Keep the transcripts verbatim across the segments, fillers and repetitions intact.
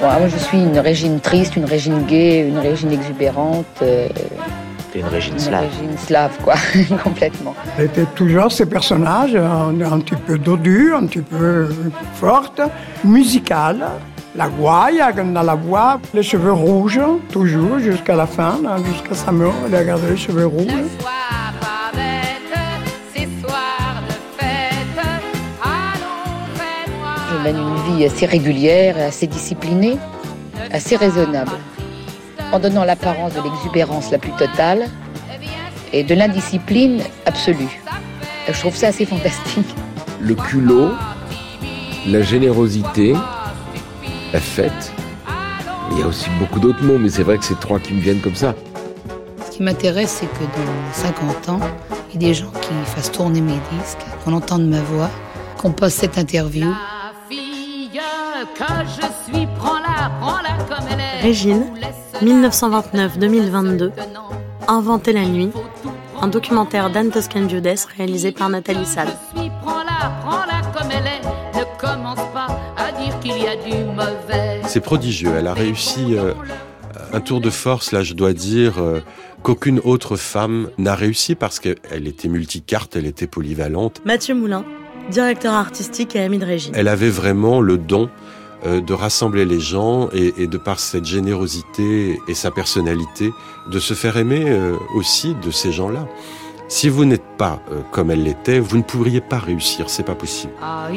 Bon, moi, je suis une Régine triste, une Régine gaie, une Régine exubérante. Euh, T'es une Régine une slave. Régine slave, quoi, complètement. Elle était toujours ces personnages, un, un petit peu dodu, un petit peu forte, musicale. La gouaille, dans la voix, les cheveux rouges, toujours, jusqu'à la fin, jusqu'à sa mort, elle a gardé les cheveux rouges. Le soir pas bête, ces soirs de fête, allons, fais-moi. Je mène une vie assez régulière, assez disciplinée, assez raisonnable, en donnant l'apparence de l'exubérance la plus totale et de l'indiscipline absolue. Je trouve ça assez fantastique. Le culot, la générosité, la fête. Il y a aussi beaucoup d'autres mots, mais c'est vrai que c'est trois qui me viennent comme ça. Ce qui m'intéresse, c'est que dans cinquante ans, il y ait des gens qui fassent tourner mes disques, qu'on entende ma voix, qu'on poste cette interview. La fille que je suis, prends-la, prends-la comme elle est. Régine, dix-neuf cent vingt-neuf à deux mille vingt-deux, Inventer la nuit, un documentaire d'Anne Toscan-Viudès réalisé par Nathalie Salle. Je suis, prends-la, prends-la comme elle est. Ne commence pas à dire qu'il y a du mauvais. C'est prodigieux, elle a réussi euh, un tour de force, là je dois dire, euh, qu'aucune autre femme n'a réussi parce qu'elle était multicarte, elle était polyvalente. Mathieu Moulin, directeur artistique et ami de Régine. Elle avait vraiment le don euh, de rassembler les gens et, et de par cette générosité et sa personnalité, de se faire aimer euh, aussi de ces gens-là. Si vous n'êtes pas euh, comme elle l'était, vous ne pourriez pas réussir, c'est pas possible.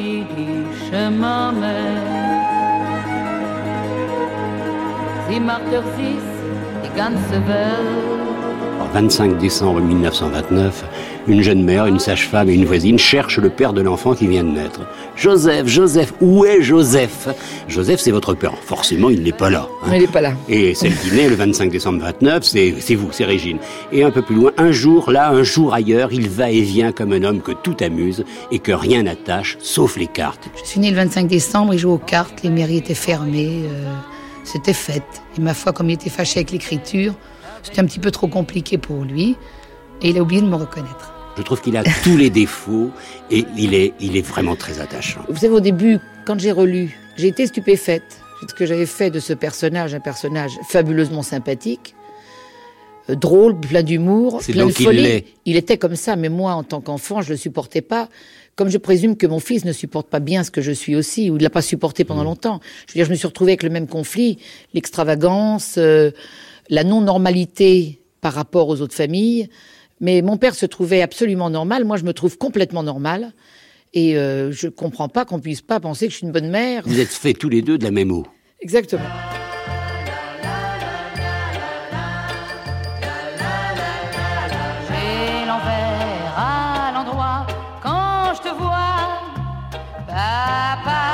vingt-cinq décembre mille neuf cent vingt-neuf, une jeune mère, une sage-femme et une voisine cherchent le père de l'enfant qui vient de naître. Joseph, Joseph, où est Joseph ? Joseph, c'est votre père. Forcément, il n'est pas là. Hein. Il n'est pas là. Et celle qui naît le vingt-cinq décembre vingt-neuf, c'est, c'est vous, c'est Régine. Et un peu plus loin, un jour là, un jour ailleurs, il va et vient comme un homme que tout amuse et que rien n'attache, sauf les cartes. Je suis née le vingt-cinq décembre, il jouait aux cartes, les mairies étaient fermées, euh, c'était fête. Et ma foi, comme il était fâché avec l'écriture, c'était un petit peu trop compliqué pour lui, et il a oublié de me reconnaître. Je trouve qu'il a tous les défauts, et il est, il est vraiment très attachant. Vous savez, au début, quand j'ai relu, j'ai été stupéfaite. Ce que j'avais fait de ce personnage, un personnage fabuleusement sympathique, euh, drôle, plein d'humour, C'est plein de donc il folie. l'est. Il était comme ça, mais moi, en tant qu'enfant, je le supportais pas. Comme je présume que mon fils ne supporte pas bien ce que je suis aussi, ou il l'a pas supporté pendant mmh. longtemps. Je veux dire, je me suis retrouvée avec le même conflit, l'extravagance, euh, la non-normalité par rapport aux autres familles. Mais mon père se trouvait absolument normal. Moi, je me trouve complètement normale. Et euh, je comprends pas qu'on puisse pas penser que je suis une bonne mère. Vous êtes faits tous les deux de la même eau. Exactement. J'ai l'envers à l'endroit quand je te vois, papa,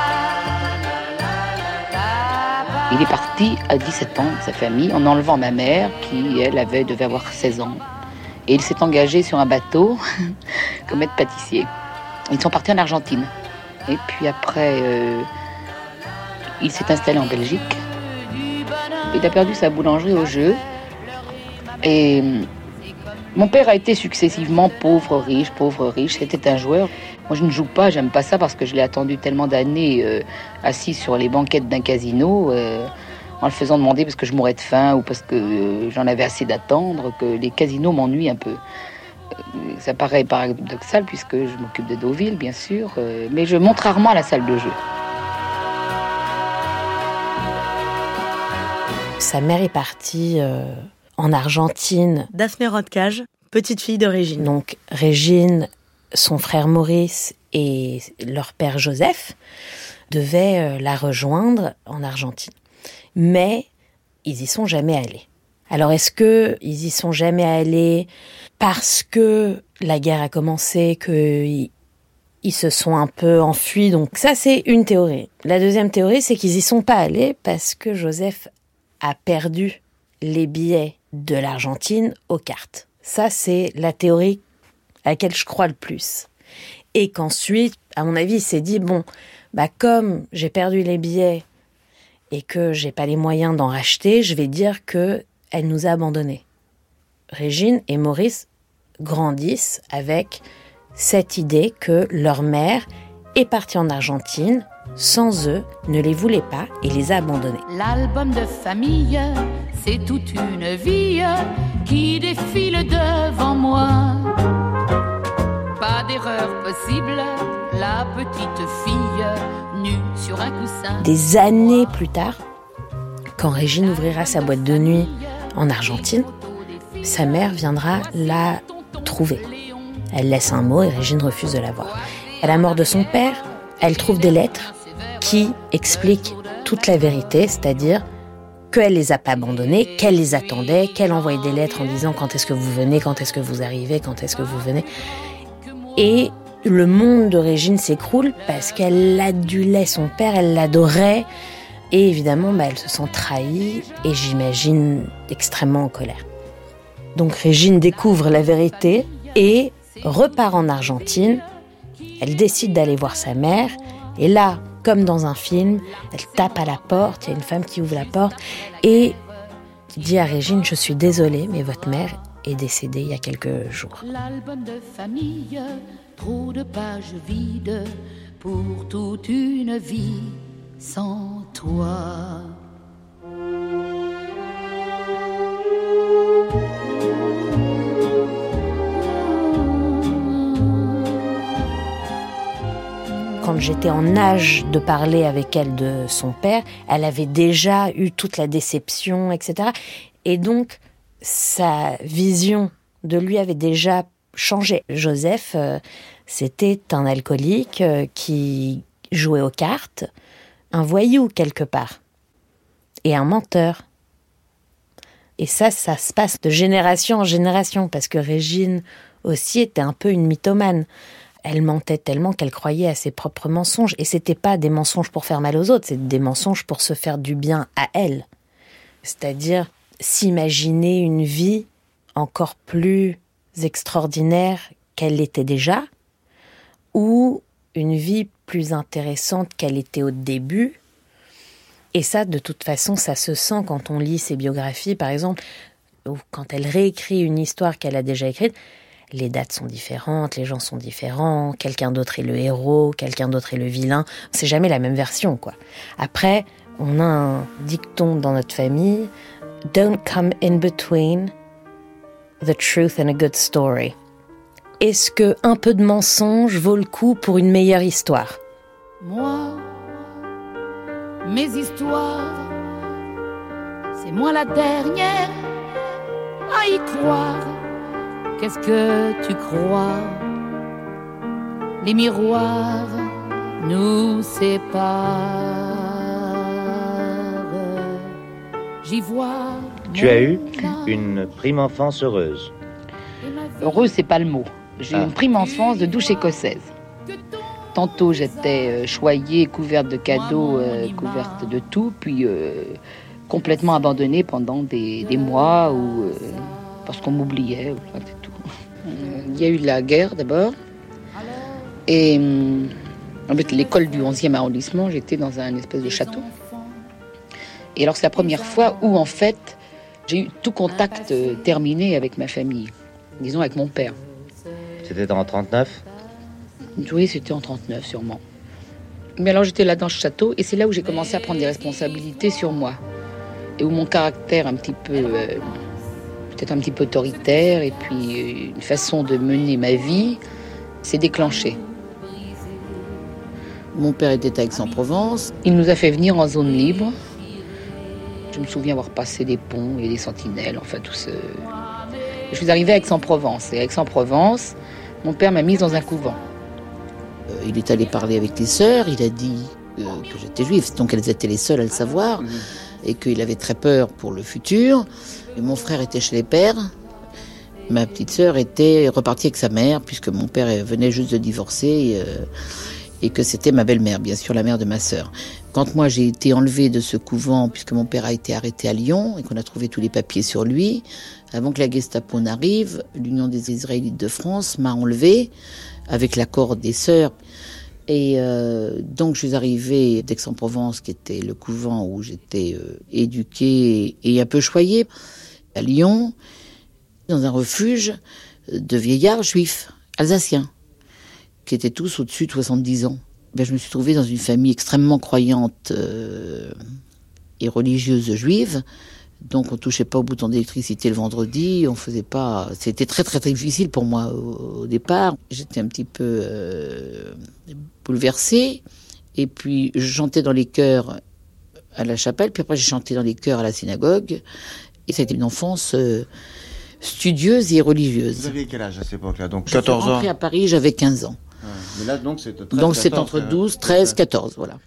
papa. Il est parti à dix-sept ans de sa famille en enlevant ma mère qui, elle, avait, devait avoir seize ans. Et il s'est engagé sur un bateau comme aide pâtissier. Ils sont partis en Argentine. Et puis après, euh, il s'est installé en Belgique. Il a perdu sa boulangerie au jeu. Et euh, mon père a été successivement pauvre, riche, pauvre, riche. C'était un joueur. Moi, je ne joue pas, j'aime pas ça parce que je l'ai attendu tellement d'années euh, assis sur les banquettes d'un casino. Euh, en le faisant demander parce que je mourais de faim ou parce que euh, j'en avais assez d'attendre, que les casinos m'ennuient un peu. Euh, ça paraît paradoxal puisque je m'occupe de Deauville, bien sûr, euh, mais je monte rarement à la salle de jeu. Sa mère est partie euh, en Argentine. Daphné Rodcage, petite fille de Régine. Donc Régine, son frère Maurice et leur père Joseph devaient euh, la rejoindre en Argentine. Mais ils y sont jamais allés. Alors est-ce que ils y sont jamais allés parce que la guerre a commencé, qu'ils ils se sont un peu enfuis? Donc ça, c'est une théorie. La deuxième théorie, c'est qu'ils y sont pas allés parce que Joseph a perdu les billets de l'Argentine aux cartes. Ça, c'est la théorie à laquelle je crois le plus. Et qu'ensuite, à mon avis, il s'est dit, bon, bah comme j'ai perdu les billets et que j'ai pas les moyens d'en racheter, je vais dire que elle nous a abandonnés. Régine et Maurice grandissent avec cette idée que leur mère est partie en Argentine sans eux, ne les voulait pas et les a abandonnés. L'album de famille, c'est toute une vie qui défile devant moi. Pas d'erreur possible, la petite fille nue sur un coussin. Des années plus tard, quand Régine ouvrira sa boîte de nuit en Argentine, sa mère viendra la trouver. Elle laisse un mot et Régine refuse de la voir. À la mort de son père, elle trouve des lettres qui expliquent toute la vérité, c'est-à-dire qu'elle les a pas abandonnés, qu'elle les attendait, qu'elle envoyait des lettres en disant quand est-ce que vous venez, quand est-ce que vous arrivez, quand est-ce que vous venez. Et le monde de Régine s'écroule parce qu'elle adulait son père, elle l'adorait. Et évidemment, bah, elle se sent trahie et j'imagine extrêmement en colère. Donc Régine découvre la vérité et repart en Argentine. Elle décide d'aller voir sa mère. Et là, comme dans un film, elle tape à la porte. Il y a une femme qui ouvre la porte et dit à Régine « Je suis désolée, mais votre mère est décédée il y a quelques jours. » L'album de famille, trop de pages vides pour toute une vie sans toi. Quand j'étais en âge de parler avec elle de son père, elle avait déjà eu toute la déception, et cetera. Et donc, sa vision de lui avait déjà changé. Joseph, euh, c'était un alcoolique euh, qui jouait aux cartes, un voyou quelque part, et un menteur. Et ça, ça se passe de génération en génération, parce que Régine aussi était un peu une mythomane. Elle mentait tellement qu'elle croyait à ses propres mensonges. Et c'était pas des mensonges pour faire mal aux autres, c'est des mensonges pour se faire du bien à elle. C'est-à-dire s'imaginer une vie encore plus extraordinaire qu'elle l'était déjà, ou une vie plus intéressante qu'elle était au début. Et ça, de toute façon, ça se sent quand on lit ses biographies, par exemple, ou quand elle réécrit une histoire qu'elle a déjà écrite. Les dates sont différentes, les gens sont différents, quelqu'un d'autre est le héros, quelqu'un d'autre est le vilain. C'est jamais la même version, quoi. Après, on a un dicton dans notre famille, « Don't come in between the truth and a good story ». Est-ce que un peu de mensonge vaut le coup pour une meilleure histoire ? Moi, mes histoires, c'est moi la dernière à y croire. Qu'est-ce que tu crois ? Les miroirs nous séparent. J'y vois. Tu as eu une prime enfance heureuse. Heureuse, c'est pas le mot. J'ai eu Ah. une prime enfance de douche écossaise. Tantôt j'étais euh, choyée, couverte de cadeaux, euh, couverte de tout, puis euh, complètement abandonnée pendant des, des mois où, euh, parce qu'on m'oubliait. C'est tout. Il y a eu la guerre d'abord. Et euh, avec l'école du onzième arrondissement, j'étais dans un espèce de château. Et alors c'est la première fois où en fait j'ai eu tout contact euh, terminé avec ma famille, disons avec mon père. C'était en trente-neuf ? Oui, c'était en trente-neuf sûrement. Mais alors j'étais là dans ce château et c'est là où j'ai commencé à prendre des responsabilités sur moi. Et où mon caractère un petit peu, euh, peut-être un petit peu autoritaire et puis euh, une façon de mener ma vie s'est déclenchée. Mon père était à Aix-en-Provence. Il nous a fait venir en zone libre. Je me souviens avoir passé des ponts et des sentinelles, enfin tout ce... Je suis arrivée à Aix-en-Provence. Et à Aix-en-Provence, mon père m'a mise dans un couvent. Euh, il est allé parler avec les sœurs, il a dit euh, que j'étais juive, donc elles étaient les seules à le savoir, et qu'il avait très peur pour le futur. Et mon frère était chez les pères. Ma petite sœur était repartie avec sa mère, puisque mon père venait juste de divorcer, euh, et que c'était ma belle-mère, bien sûr, la mère de ma sœur. Quand moi j'ai été enlevée de ce couvent, puisque mon père a été arrêté à Lyon, et qu'on a trouvé tous les papiers sur lui, avant que la Gestapo n'arrive, l'Union des Israélites de France m'a enlevée, avec l'accord des sœurs. Et euh, donc je suis arrivée d'Aix-en-Provence, qui était le couvent où j'étais euh, éduquée et un peu choyée, à Lyon, dans un refuge de vieillards juifs, alsaciens, qui étaient tous au-dessus de soixante-dix ans. ben, je me suis trouvée dans une famille extrêmement croyante euh, et religieuse juive. Donc on touchait pas au bouton d'électricité le vendredi, on faisait pas. C'était très très très difficile pour moi au, au départ. J'étais un petit peu euh, bouleversée. Et puis je chantais dans les chœurs à la chapelle, puis après j'ai chanté dans les chœurs à la synagogue. Et ça a été une enfance euh, studieuse et religieuse. Vous aviez quel âge à cette époque-là? Donc quatorze ans. Je suis rentrée à Paris, j'avais quinze ans. Ouais. Mais là donc c'est treize, donc c'est quatorze, entre douze, treize, quatorze, voilà.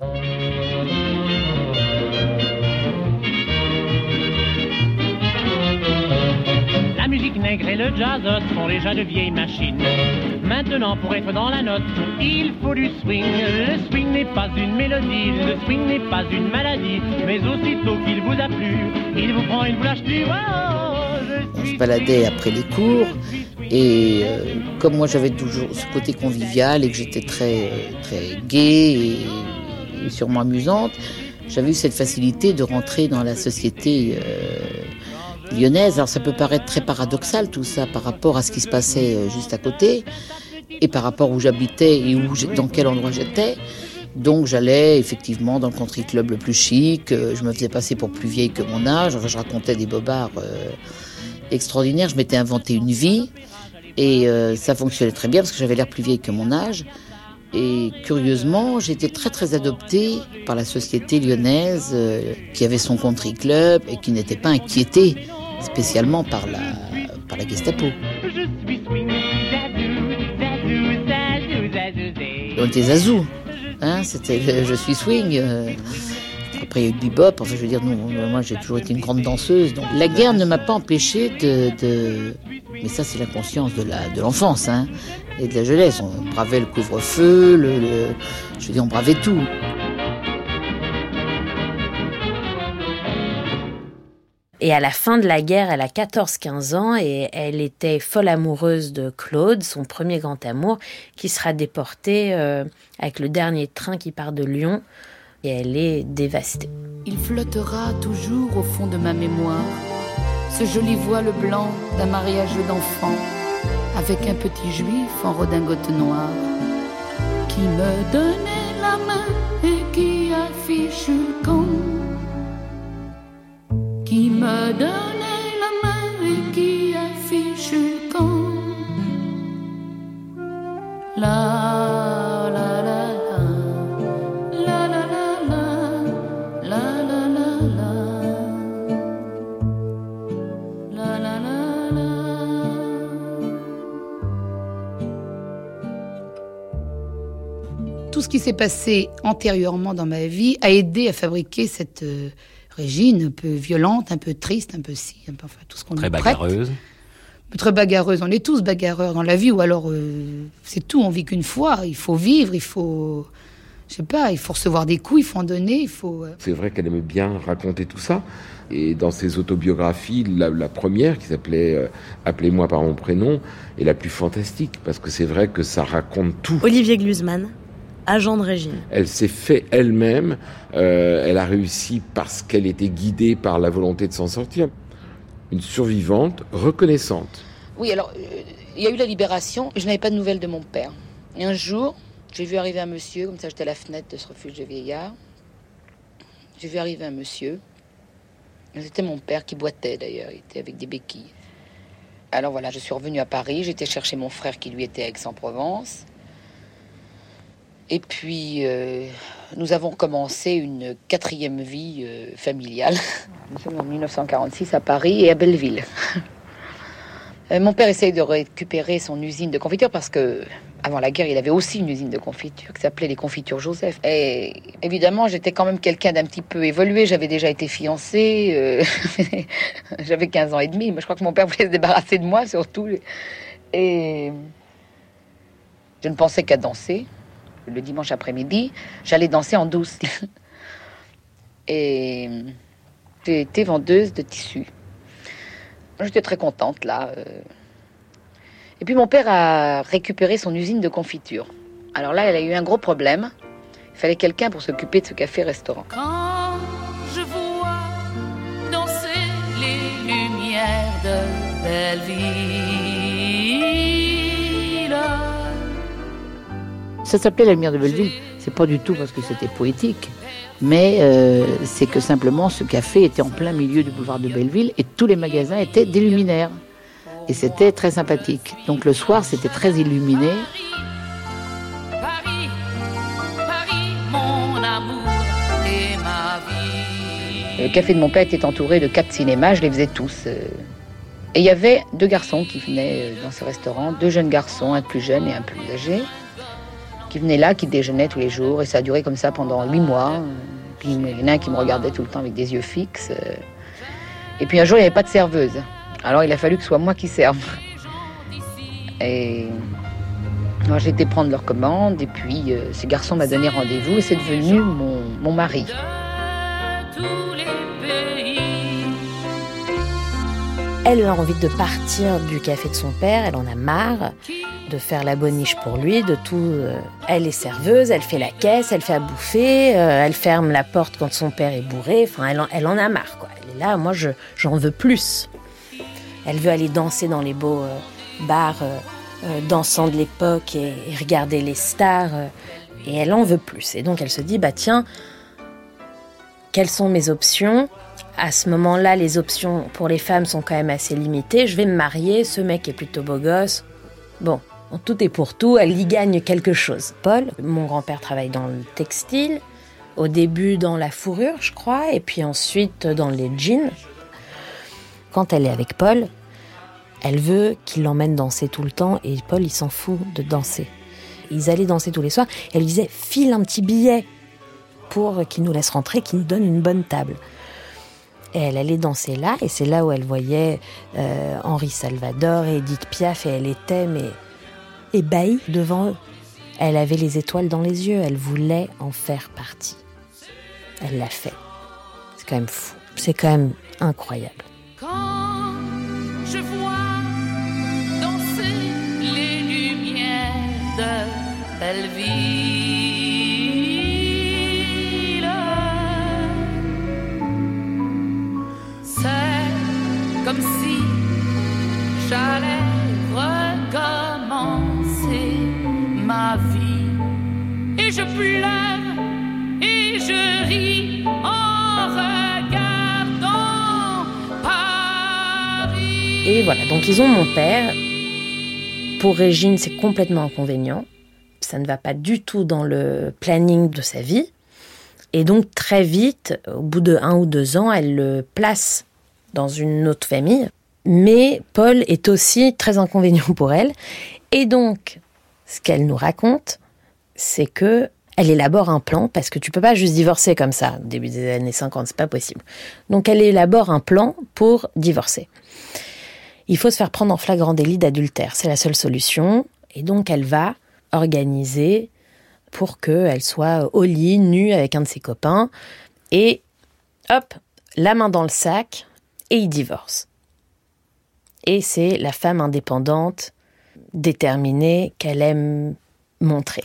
La musique nègre et le jazz sont déjà de vieilles machines. Maintenant, pour être dans la note, il faut du swing. Le swing n'est pas une mélodie, le swing n'est pas une maladie. Mais aussitôt qu'il vous a plu, il vous prend, il vous lâche plus. Oh, on se baladait après les cours. Et euh, comme moi j'avais toujours ce côté convivial et que j'étais très, très gaie et, et sûrement amusante, j'avais eu cette facilité de rentrer dans la société euh, lyonnaise. Alors ça peut paraître très paradoxal tout ça par rapport à ce qui se passait euh, juste à côté et par rapport où j'habitais et où dans quel endroit j'étais. Donc j'allais effectivement dans le country club le plus chic, euh, je me faisais passer pour plus vieille que mon âge, enfin je racontais des bobards euh, extraordinaires, je m'étais inventé une vie. Et euh, ça fonctionnait très bien parce que j'avais l'air plus vieille que mon âge. Et curieusement, j'étais très très adoptée par la société lyonnaise euh, qui avait son country club et qui n'était pas inquiétée spécialement par la, par la Gestapo. On était zazou, hein, c'était je suis swing. Euh, Après, il y a eu le bebop. Enfin, je veux dire, non, moi, j'ai toujours été une grande danseuse. Donc, la guerre ne m'a pas empêchée de, de... Mais ça, c'est l'inconscience de, la, de l'enfance, hein, et de la jeunesse. On bravait le couvre-feu, le, le... je veux dire, on bravait tout. Et à la fin de la guerre, elle a quatorze quinze ans et elle était folle amoureuse de Claude, son premier grand amour, qui sera déporté euh, avec le dernier train qui part de Lyon. Et elle est dévastée. Il flottera toujours au fond de ma mémoire, ce joli voile blanc d'un mariage d'enfant, avec un petit juif en redingote noire, qui me donnait la main et qui affiche le camp, qui me donnait la main et qui affiche le camp. La la la. Tout ce qui s'est passé antérieurement dans ma vie a aidé à fabriquer cette euh, Régine un peu violente, un peu triste, un peu si, un peu, enfin tout ce qu'on très nous prête. bagarreuse. Très bagarreuse. On est tous bagarreurs dans la vie, ou alors euh, c'est tout. On vit qu'une fois. Il faut vivre, il faut, je sais pas, il faut recevoir des coups, il faut en donner, il faut. Euh... C'est vrai qu'elle aimait bien raconter tout ça. Et dans ses autobiographies, la, la première, qui s'appelait euh, « Appelez-moi par mon prénom », est la plus fantastique, parce que c'est vrai que ça raconte tout. Olivier Glusman, agent de Régine. Elle s'est fait elle-même, euh, elle a réussi parce qu'elle était guidée par la volonté de s'en sortir. Une survivante reconnaissante. Oui, alors, il euh, y a eu la libération, et je n'avais pas de nouvelles de mon père. Et un jour, j'ai vu arriver un monsieur, comme ça j'étais à la fenêtre de ce refuge de vieillards. J'ai vu arriver un monsieur. C'était mon père qui boitait d'ailleurs, il était avec des béquilles. Alors voilà, je suis revenue à Paris, j'étais chercher mon frère qui lui était à Aix-en-Provence. Et puis, euh, nous avons commencé une quatrième vie euh, familiale. Nous sommes en dix-neuf cent quarante-six à Paris et à Belleville. euh, mon père essaye de récupérer son usine de confiture parce que, avant la guerre, il avait aussi une usine de confiture qui s'appelait les Confitures Joseph. Et évidemment, j'étais quand même quelqu'un d'un petit peu évolué. J'avais déjà été fiancée. Euh, j'avais quinze ans et demi. Mais je crois que mon père voulait se débarrasser de moi, surtout. Et je ne pensais qu'à danser. Le dimanche après-midi, j'allais danser en douce. Et j'ai été vendeuse de tissus. J'étais très contente, là. Et puis mon père a récupéré son usine de confiture. Alors là, elle a eu un gros problème. Il fallait quelqu'un pour s'occuper de ce café-restaurant. Quand je vois danser les lumières de Belleville, Ça s'appelait la lumière de Belleville. C'est pas du tout parce que c'était poétique, mais euh, c'est que simplement ce café était en plein milieu du boulevard de Belleville et tous les magasins étaient des luminaires. Et c'était très sympathique. Donc le soir, c'était très illuminé. Paris, Paris, mon amour et ma vie. Le café de mon père était entouré de quatre cinémas, je les faisais tous. Et il y avait deux garçons qui venaient dans ce restaurant, deux jeunes garçons, un plus jeune et un plus âgé, qui venaient là, qui déjeunaient tous les jours. Et ça a duré comme ça pendant huit mois. Puis il y en a un qui me regardait tout le temps avec des yeux fixes. Et puis un jour, il n'y avait pas de serveuse. Alors il a fallu que ce soit moi qui serve. Et alors, j'ai été prendre leur commande et puis euh, ce garçon m'a donné rendez-vous et c'est devenu mon, mon mari. Elle a envie de partir du café de son père, elle en a marre de faire la boniche pour lui, de tout. Euh, elle est serveuse, elle fait la caisse, elle fait à bouffer, euh, elle ferme la porte quand son père est bourré, enfin elle en, elle en a marre quoi. Elle est là, moi je, j'en veux plus. Elle veut aller danser dans les beaux euh, bars euh, euh, dansants de l'époque et, et regarder les stars. Euh, et elle en veut plus. Et donc elle se dit, bah tiens, quelles sont mes options ? À ce moment-là, les options pour les femmes sont quand même assez limitées. Je vais me marier, ce mec est plutôt beau gosse. Bon, tout est pour tout, elle y gagne quelque chose. Paul, mon grand-père travaille dans le textile, au début dans la fourrure, je crois, et puis ensuite dans les jeans. Quand elle est avec Paul, elle veut qu'il l'emmène danser tout le temps et Paul, il s'en fout de danser. Ils allaient danser tous les soirs. Elle lui disait, file un petit billet pour qu'il nous laisse rentrer, qu'il nous donne une bonne table. Et elle allait danser là, et c'est là où elle voyait euh, Henri Salvador et Edith Piaf, et elle était mais ébahie devant eux. Elle avait les étoiles dans les yeux, elle voulait en faire partie. Elle l'a fait. C'est quand même fou, c'est quand même incroyable. Quand je vois danser les lumières de Belleville, c'est comme si j'allais recommencer ma vie. Et je pleure et je ris en regardant Paris. Et voilà, donc ils ont mon père. Pour Régine, c'est complètement inconvénient. Ça ne va pas du tout dans le planning de sa vie. Et donc, très vite, au bout de un ou deux ans, elle le place dans une autre famille. Mais Paul est aussi très inconvénient pour elle. Et donc, ce qu'elle nous raconte, c'est que elle élabore un plan, parce que tu peux pas juste divorcer comme ça, au début des années cinquante, c'est pas possible. Donc, elle élabore un plan pour divorcer. Il faut se faire prendre en flagrant délit d'adultère, c'est la seule solution. Et donc, elle va organiser pour qu'elle soit au lit, nue, avec un de ses copains. Et hop, la main dans le sac, et ils divorcent. Et c'est la femme indépendante, déterminée, qu'elle aime montrer.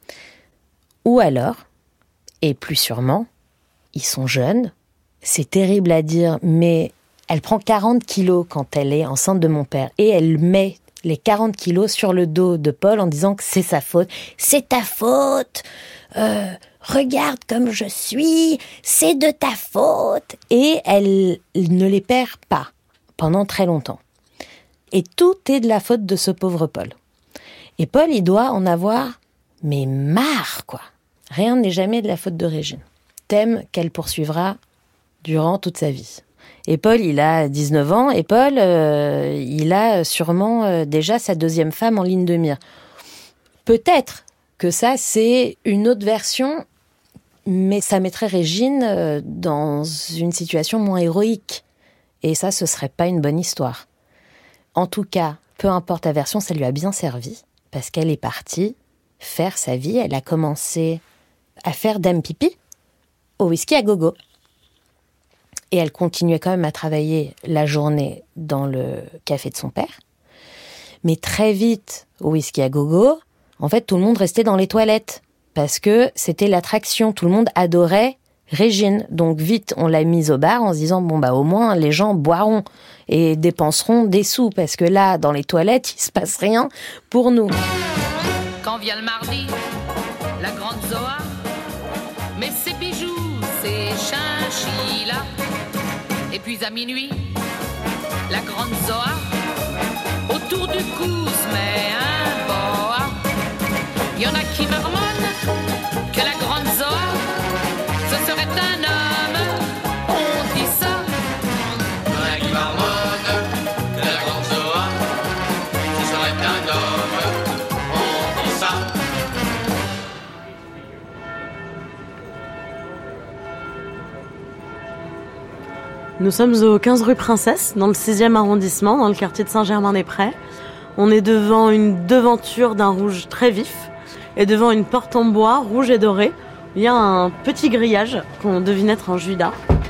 Ou alors, et plus sûrement, ils sont jeunes, c'est terrible à dire, mais elle prend quarante kilos quand elle est enceinte de mon père, et elle met les quarante kilos sur le dos de Paul en disant que c'est sa faute. C'est ta faute, euh, regarde comme je suis, c'est de ta faute. Et elle ne les perd pas pendant très longtemps. Et tout est de la faute de ce pauvre Paul. Et Paul, il doit en avoir, mais marre, quoi. Rien n'est jamais de la faute de Régine. Thème qu'elle poursuivra durant toute sa vie. Et Paul, il a dix-neuf ans, et Paul, euh, il a sûrement euh, déjà sa deuxième femme en ligne de mire. Peut-être que ça, c'est une autre version, mais ça mettrait Régine euh, dans une situation moins héroïque. Et ça, ce serait pas une bonne histoire. En tout cas, peu importe la version, ça lui a bien servi, parce qu'elle est partie faire sa vie. Elle a commencé à faire dame pipi au whisky à gogo. Et elle continuait quand même à travailler la journée dans le café de son père. Mais très vite, au whisky à gogo, en fait, tout le monde restait dans les toilettes. Parce que c'était l'attraction. Tout le monde adorait Régine. Donc vite, on l'a mise au bar en se disant, bon bah au moins, les gens boiront et dépenseront des sous. Parce que là, dans les toilettes, il se passe rien pour nous. Quand vient le mardi, la grande Zoa met ses bijoux, ses chinchillas. Et puis à minuit, la grande Zoa autour du cou se met un boa. Il y en a qui marmonnent que la grande Zoa ce serait un homme. On dit ça. Il y en a qui marmonnent que la grande Zoa ce serait un homme. On dit ça. Nous sommes au quinze rue Princesse, dans le sixième arrondissement, dans le quartier de Saint-Germain-des-Prés. On est devant une devanture d'un rouge très vif et devant une porte en bois rouge et doré. Il y a un petit grillage qu'on devine être un judas.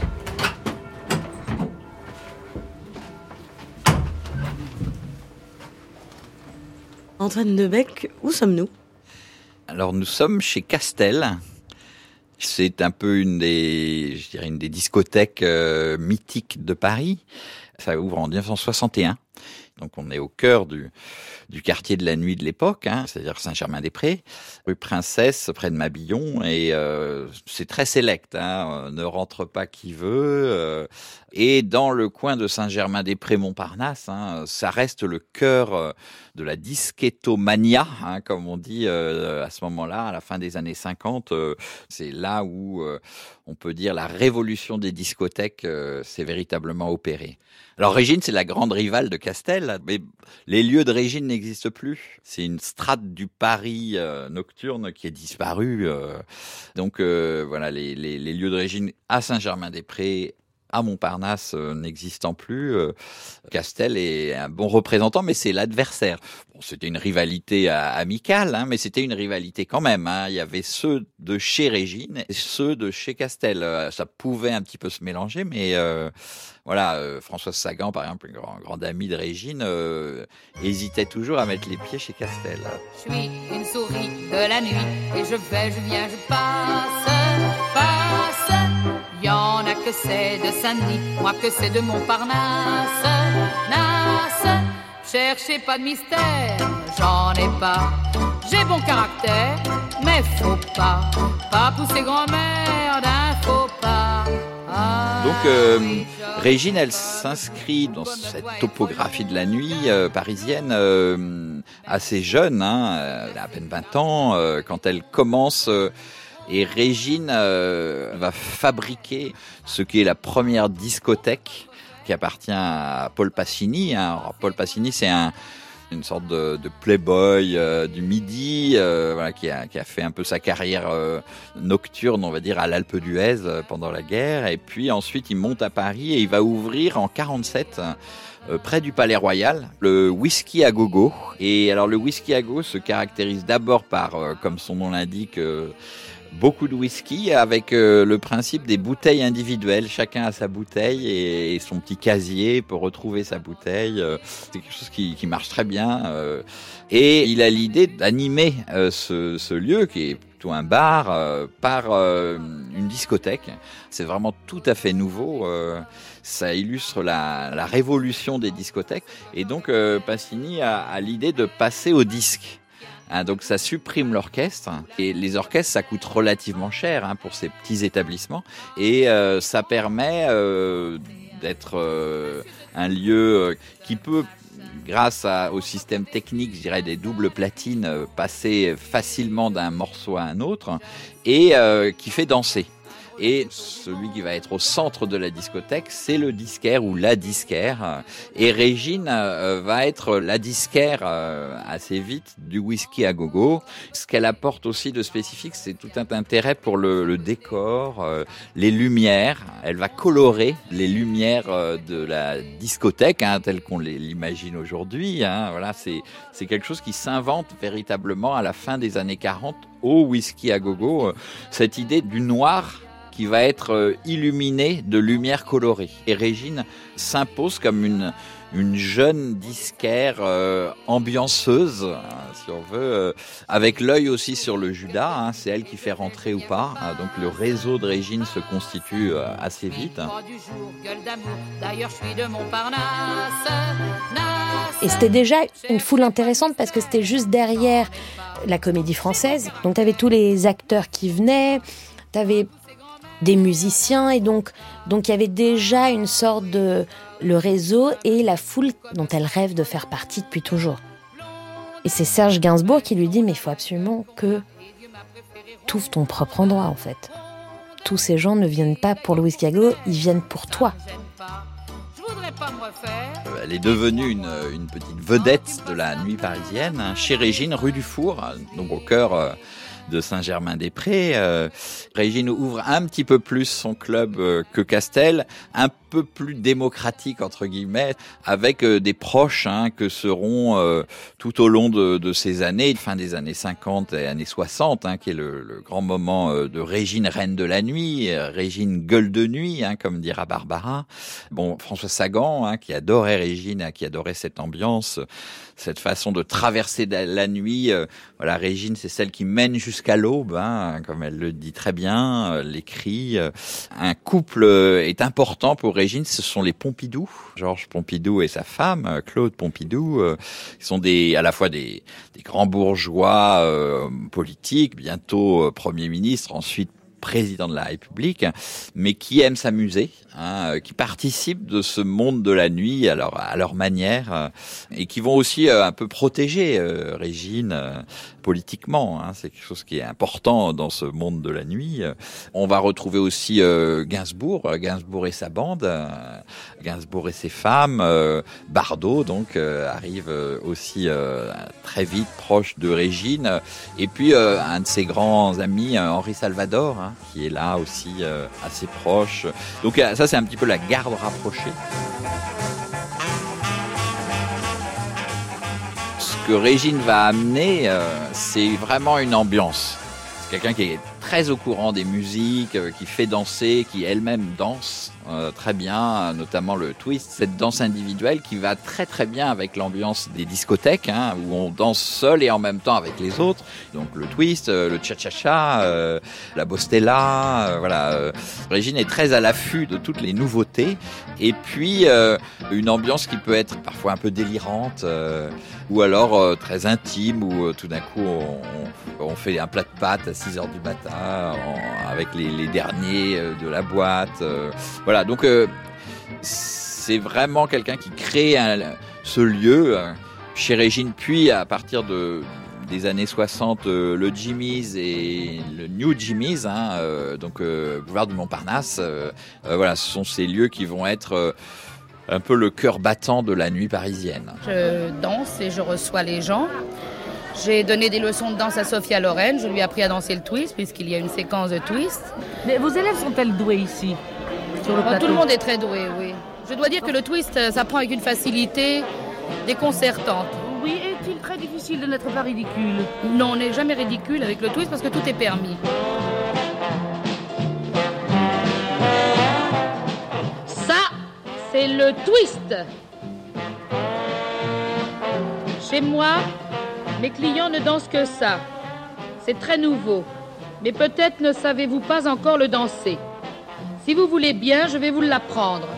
Antoine Debec, où sommes-nous ? Alors nous sommes chez Castel. C'est un peu une des, je dirais une des discothèques euh, mythiques de Paris. Ça ouvre en dix-neuf cent soixante et un. Donc on est au cœur du, du quartier de la nuit de l'époque, hein, c'est-à-dire Saint-Germain-des-Prés, rue Princesse, près de Mabillon, et euh, c'est très sélect, hein, ne rentre pas qui veut. Euh, et dans le coin de Saint-Germain-des-Prés-Montparnasse, hein, ça reste le cœur de la disquettomania, hein, comme on dit euh, à ce moment-là, à la fin des années cinquante. Euh, c'est là où euh, on peut dire la révolution des discothèques euh, s'est véritablement opérée. Alors Régine, c'est la grande rivale de Castel, mais les lieux de Régine n'existent plus. C'est une strate du Paris euh, nocturne qui est disparue. Euh, donc euh, voilà, les, les, les lieux de Régine à Saint-Germain-des-Prés, à Montparnasse euh, n'existant plus. Euh, Castel est un bon représentant, mais c'est l'adversaire. Bon, c'était une rivalité euh, amicale, hein, mais c'était une rivalité quand même. Hein. Il y avait ceux de chez Régine et ceux de chez Castel. Euh, ça pouvait un petit peu se mélanger, mais euh, voilà, euh, Françoise Sagan, par exemple, une grande, grande amie de Régine, euh, hésitait toujours à mettre les pieds chez Castel. Je suis une souris de la nuit et je vais, je viens, je passe, passe. Y en a que c'est de Saint-Denis, moi que c'est de Montparnasse, nasse. Cherchez pas de mystère, j'en ai pas. J'ai bon caractère, mais faut pas, pas pousser grand-mère d'un faux pas. Ah, Donc euh, Régine, elle s'inscrit dans cette topographie de la nuit euh, parisienne euh, assez jeune, hein, elle a à peine vingt ans, euh, quand elle commence... Euh, Et Régine euh, va fabriquer ce qui est la première discothèque qui appartient à Paul Pacini. Hein. Alors, Paul Pacini, c'est un, une sorte de, de playboy euh, du Midi, euh, voilà, qui a, qui a fait un peu sa carrière euh, nocturne, on va dire, à l'Alpe d'Huez euh, pendant la guerre. Et puis ensuite, il monte à Paris et il va ouvrir en quarante-sept... Euh, près du Palais Royal, le whisky à gogo. Et alors le whisky à gogo se caractérise d'abord par, euh, comme son nom l'indique, euh, beaucoup de whisky avec euh, le principe des bouteilles individuelles. Chacun a sa bouteille et, et son petit casier pour retrouver sa bouteille. Euh, c'est quelque chose qui, qui marche très bien. Euh, et il a l'idée d'animer euh, ce, ce lieu qui est plutôt un bar euh, par euh, une discothèque. C'est vraiment tout à fait nouveau. Euh, ça illustre la, la révolution des discothèques. Et donc euh, Pacini a, a l'idée de passer au disque. Hein, donc ça supprime l'orchestre et les orchestres ça coûte relativement cher hein, pour ces petits établissements et euh, ça permet euh, d'être euh, un lieu qui peut grâce à, au système technique je dirais des doubles platines euh, passer facilement d'un morceau à un autre et euh, qui fait danser. Et celui qui va être au centre de la discothèque, c'est le disquaire ou la disquaire. Et Régine euh, va être la disquaire euh, assez vite du whisky à gogo. Ce qu'elle apporte aussi de spécifique, c'est tout un intérêt pour le, le décor, euh, les lumières. Elle va colorer les lumières euh, de la discothèque, hein, telles qu'on les, l'imagine aujourd'hui. Hein. Voilà, c'est, c'est quelque chose qui s'invente véritablement à la fin des années quarante au whisky à gogo. Cette idée du noir qui va être illuminé de lumière colorée. Et Régine s'impose comme une, une jeune disquaire euh, ambianceuse, hein, si on veut, euh, avec l'œil aussi sur le Judas. Hein, c'est elle qui fait rentrer ou pas. Hein, donc le réseau de Régine se constitue euh, assez vite. Hein. Et c'était déjà une foule intéressante parce que c'était juste derrière la Comédie Française. Donc tu avais tous les acteurs qui venaient, tu avais des musiciens et donc donc il y avait déjà une sorte de le réseau et la foule dont elle rêve de faire partie depuis toujours. Et c'est Serge Gainsbourg qui lui dit mais il faut absolument que tu ouvres ton propre endroit en fait. Tous ces gens ne viennent pas pour Louise Caglot, ils viennent pour toi. Elle est devenue une, une petite vedette de la nuit parisienne, hein, chez Régine, rue du Four, donc au cœur euh, de Saint-Germain-des-Prés. Euh, Régine ouvre un petit peu plus son club euh, que Castel, un peu plus démocratique entre guillemets, avec euh, des proches hein, que seront euh, tout au long de, de ces années, fin des années cinquante et années soixante, hein, qui est le, le grand moment euh, de Régine reine de la nuit, euh, Régine gueule de nuit, hein, comme dira Barbara. Bon, François Sagan, hein, qui adorait Régine, hein, qui adorait cette ambiance, cette façon de traverser la nuit. Euh, voilà, Régine, c'est celle qui mène jusqu'à l'aube, hein, comme elle le dit très bien, euh, l'écrit. Euh, un couple est important pour Régine, ce sont les Pompidou. Georges Pompidou et sa femme, Claude Pompidou, euh, qui sont des, à la fois des, des grands bourgeois euh, politiques, bientôt euh, Premier ministre, ensuite président de la République, mais qui aiment s'amuser, hein, qui participent de ce monde de la nuit à leur, à leur manière, euh, et qui vont aussi euh, un peu protéger euh, Régine euh, politiquement. Hein, c'est quelque chose qui est important dans ce monde de la nuit. On va retrouver aussi euh, Gainsbourg, Gainsbourg et sa bande, euh, Gainsbourg et ses femmes, euh, Bardot donc euh, arrive euh, aussi euh, très vite proche de Régine, et puis euh, un de ses grands amis, euh, Henri Salvador, hein, qui est là aussi euh, assez proche. Donc ça c'est un petit peu la garde rapprochée. Ce que Régine va amener, euh, c'est vraiment une ambiance. C'est quelqu'un qui est très au courant des musiques, euh, qui fait danser, qui elle-même danse euh, très bien, notamment le twist, cette danse individuelle qui va très très bien avec l'ambiance des discothèques, hein, où on danse seul et en même temps avec les autres. Donc le twist, euh, le cha-cha-cha, euh, la bostella, euh, voilà. Euh, Régine est très à l'affût de toutes les nouveautés, et puis euh, une ambiance qui peut être parfois un peu délirante, euh, ou alors euh, très intime, où euh, tout d'un coup on, on, on fait un plat de pâtes à six heures du matin en, avec les, les derniers euh, de la boîte. Euh, voilà, donc euh, c'est vraiment quelqu'un qui crée un, ce lieu euh, chez Régine, puis à partir de des années soixante, euh, le Jimmy's et le New Jimmy's, hein, euh, donc euh, boulevard du Montparnasse. Euh, euh, voilà, ce sont ces lieux qui vont être euh, un peu le cœur battant de la nuit parisienne. Je danse et je reçois les gens. J'ai donné des leçons de danse à Sophia Loren. Je lui ai appris à danser le twist, puisqu'il y a une séquence de twist. Mais vos élèves sont-elles douées ici sur le plateau ? Tout le monde est très doué, oui. Je dois dire que le twist, ça prend avec une facilité déconcertante. Oui, est-il très difficile de n'être pas ridicule ? Non, on n'est jamais ridicule avec le twist parce que tout est permis. Ça, c'est le twist. Chez moi, mes clients ne dansent que ça. C'est très nouveau. Mais peut-être ne savez-vous pas encore le danser. Si vous voulez bien, je vais vous l'apprendre.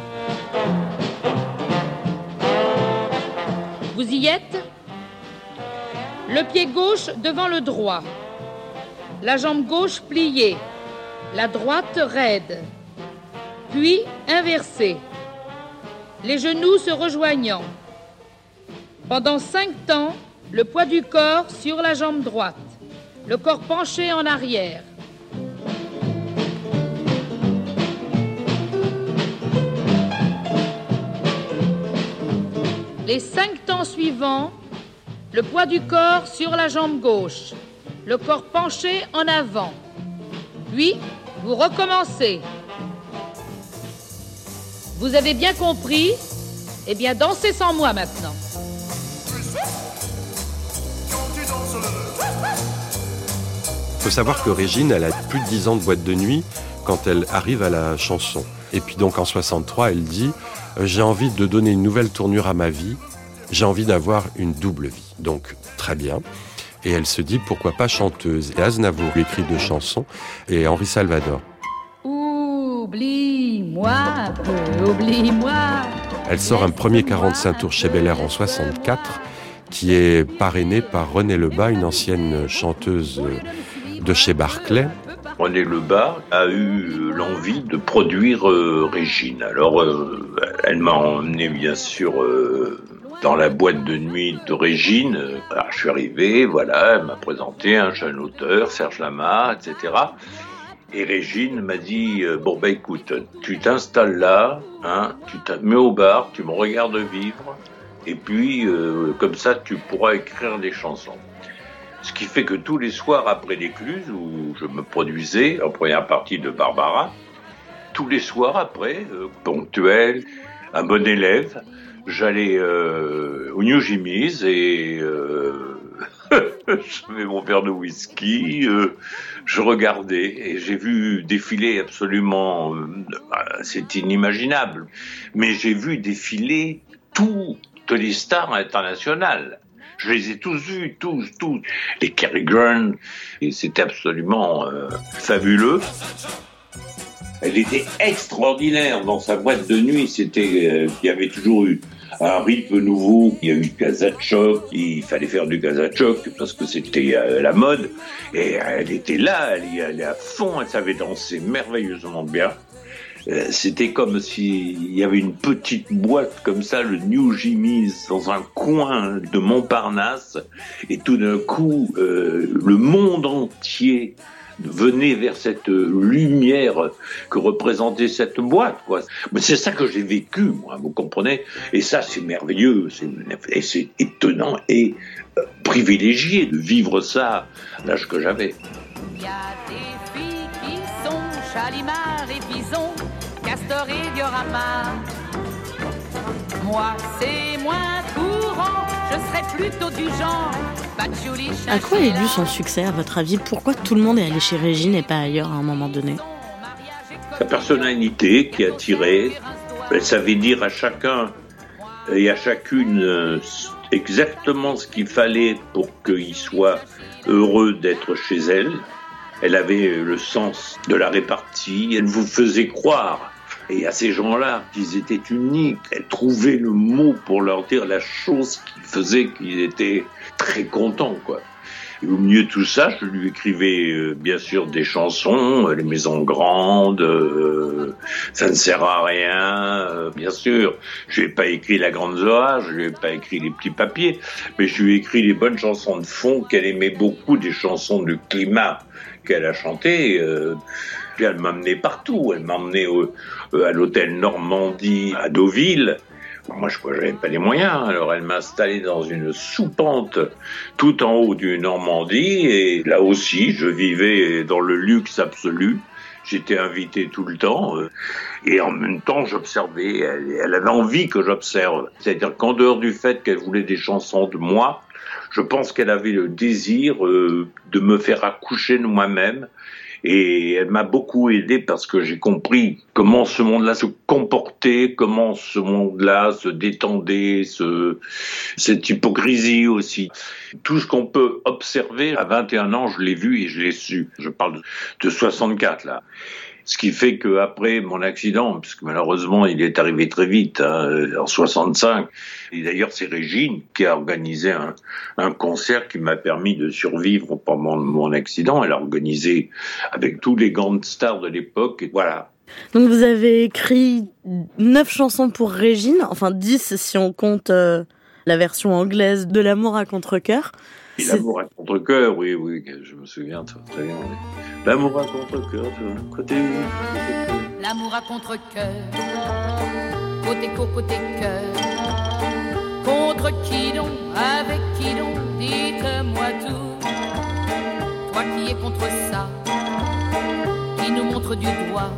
Vous y êtes ? Le pied gauche devant le droit. La jambe gauche pliée. La droite raide. Puis inversée. Les genoux se rejoignant. Pendant cinq temps, le poids du corps sur la jambe droite. Le corps penché en arrière. Les cinq temps suivants, le poids du corps sur la jambe gauche. Le corps penché en avant. Puis, vous recommencez. Vous avez bien compris ? Eh bien, dansez sans moi maintenant. Il faut savoir que Régine, elle a plus de dix ans de boîte de nuit quand elle arrive à la chanson. Et puis donc en soixante-trois, elle dit euh, j'ai envie de donner une nouvelle tournure à ma vie, j'ai envie d'avoir une double vie. Donc, très bien. Et elle se dit, pourquoi pas chanteuse. Et Aznavour écrit deux chansons, et Henri Salvador. Oublie-moi un peu, oublie-moi. Elle sort un premier quarante-cinq tours chez Bel Air en soixante-quatre, qui est parrainée par Renée Lebas, une ancienne chanteuse de chez Barclay. Renée Lebas a eu l'envie de produire euh, Régine. Alors, euh, elle m'a emmené, bien sûr, euh, dans la boîte de nuit de Régine. Alors, je suis arrivé, voilà, elle m'a présenté un jeune auteur, Serge Lama, et cetera. Et Régine m'a dit, euh, bon, bah écoute, tu t'installes là, hein, tu te mets au bar, tu me regardes vivre, et puis, euh, comme ça, tu pourras écrire des chansons. Ce qui fait que tous les soirs après l'Écluse, où je me produisais en première partie de Barbara, tous les soirs après, euh, ponctuel, un bon élève, j'allais euh, au New Jimmy's et euh, je mets mon verre de whisky, euh, je regardais et j'ai vu défiler absolument, euh, c'est inimaginable, mais j'ai vu défiler toutes les stars internationales. Je les ai tous vus, tous, tous. Les Cary Grant, et c'était absolument euh, fabuleux. Elle était extraordinaire dans sa boîte de nuit. C'était, euh, il y avait toujours eu un rythme nouveau. Il y a eu Kazachok. Il fallait faire du Kazachok parce que c'était euh, la mode. Et elle était là, elle y allait à fond. Elle savait danser merveilleusement bien. C'était comme s'il y avait une petite boîte comme ça, le New Jimmy's, dans un coin de Montparnasse, et tout d'un coup, euh, le monde entier venait vers cette lumière que représentait cette boîte, quoi. Mais c'est ça que j'ai vécu, moi, vous comprenez? Et ça, c'est merveilleux, c'est, et c'est étonnant et euh, privilégié de vivre ça à l'âge que j'avais. Il y a des filles qui sont Chalimard et Bison, Castor et Diorama. Moi, c'est moins courant, je serais plutôt du genre patchouli. À quoi est dû son succès, à votre avis? Pourquoi tout le monde est allé chez Régine et pas ailleurs à un moment donné? Sa personnalité qui attirait, elle savait dire à chacun et à chacune exactement ce qu'il fallait pour qu'il soit heureux d'être chez elle. Elle avait le sens de la répartie, elle vous faisait croire. Et à ces gens-là, qu'ils étaient uniques, elle trouvait le mot pour leur dire la chose qui faisait qu'ils étaient très contents, quoi. Et au milieu de tout ça, je lui écrivais euh, bien sûr des chansons, euh, Les Maisons Grandes, euh, Ça ne sert à rien, euh, bien sûr. Je lui ai pas écrit La Grande Zoa, je lui ai pas écrit Les Petits Papiers, mais je lui ai écrit les bonnes chansons de fond qu'elle aimait beaucoup, des chansons de climat qu'elle a chantées. Euh, puis elle m'emmenait partout, elle m'emmenait au, euh, à l'hôtel Normandie à Deauville. Moi, je crois que j'avais pas les moyens. Alors, elle m'a installé dans une soupente tout en haut du Normandie. Et là aussi, je vivais dans le luxe absolu. J'étais invité tout le temps. Et en même temps, j'observais. Elle, elle avait envie que j'observe. C'est-à-dire qu'en dehors du fait qu'elle voulait des chansons de moi, je pense qu'elle avait le désir euh, de me faire accoucher de moi-même. Et elle m'a beaucoup aidé parce que j'ai compris comment ce monde-là se comportait, comment ce monde-là se détendait, ce, cette hypocrisie aussi. Tout ce qu'on peut observer, à vingt et un ans, je l'ai vu et je l'ai su. Je parle de soixante-quatre, là. Ce qui fait qu'après mon accident, parce que malheureusement il est arrivé très vite, hein, en soixante-cinq, et d'ailleurs c'est Régine qui a organisé un, un concert qui m'a permis de survivre pendant mon accident. Elle a organisé avec tous les grandes stars de l'époque, et voilà. Donc vous avez écrit neuf chansons pour Régine, enfin dix si on compte euh, la version anglaise de L'amour à contre-cœur. Et L'amour à contre-cœur, oui, oui, je me souviens très bien. Oui. L'amour à contre-cœur, côté... L'amour à contre-cœur, côté co, côté cœur. Contre qui donc, avec qui donc, dites-moi tout. Toi qui es contre ça, qui nous montre du doigt.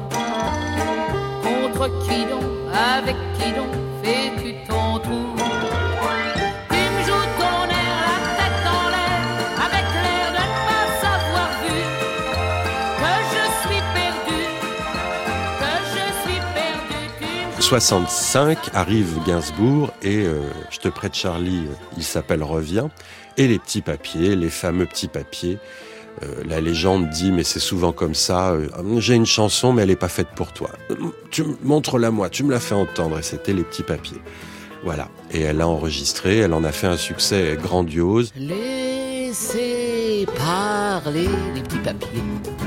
Contre qui donc, avec qui donc, fais-tu ton trou. soixante-cinq, arrive Gainsbourg et euh, Je te prête Charlie, il s'appelle Reviens. Et les petits papiers, les fameux petits papiers. Euh, la légende dit, mais c'est souvent comme ça, euh, j'ai une chanson mais elle n'est pas faite pour toi. Tu montre-la moi, tu me la fais entendre. Et c'était les petits papiers. Voilà. Et elle l'a enregistré, elle en a fait un succès grandiose. Laissez parler les petits papiers.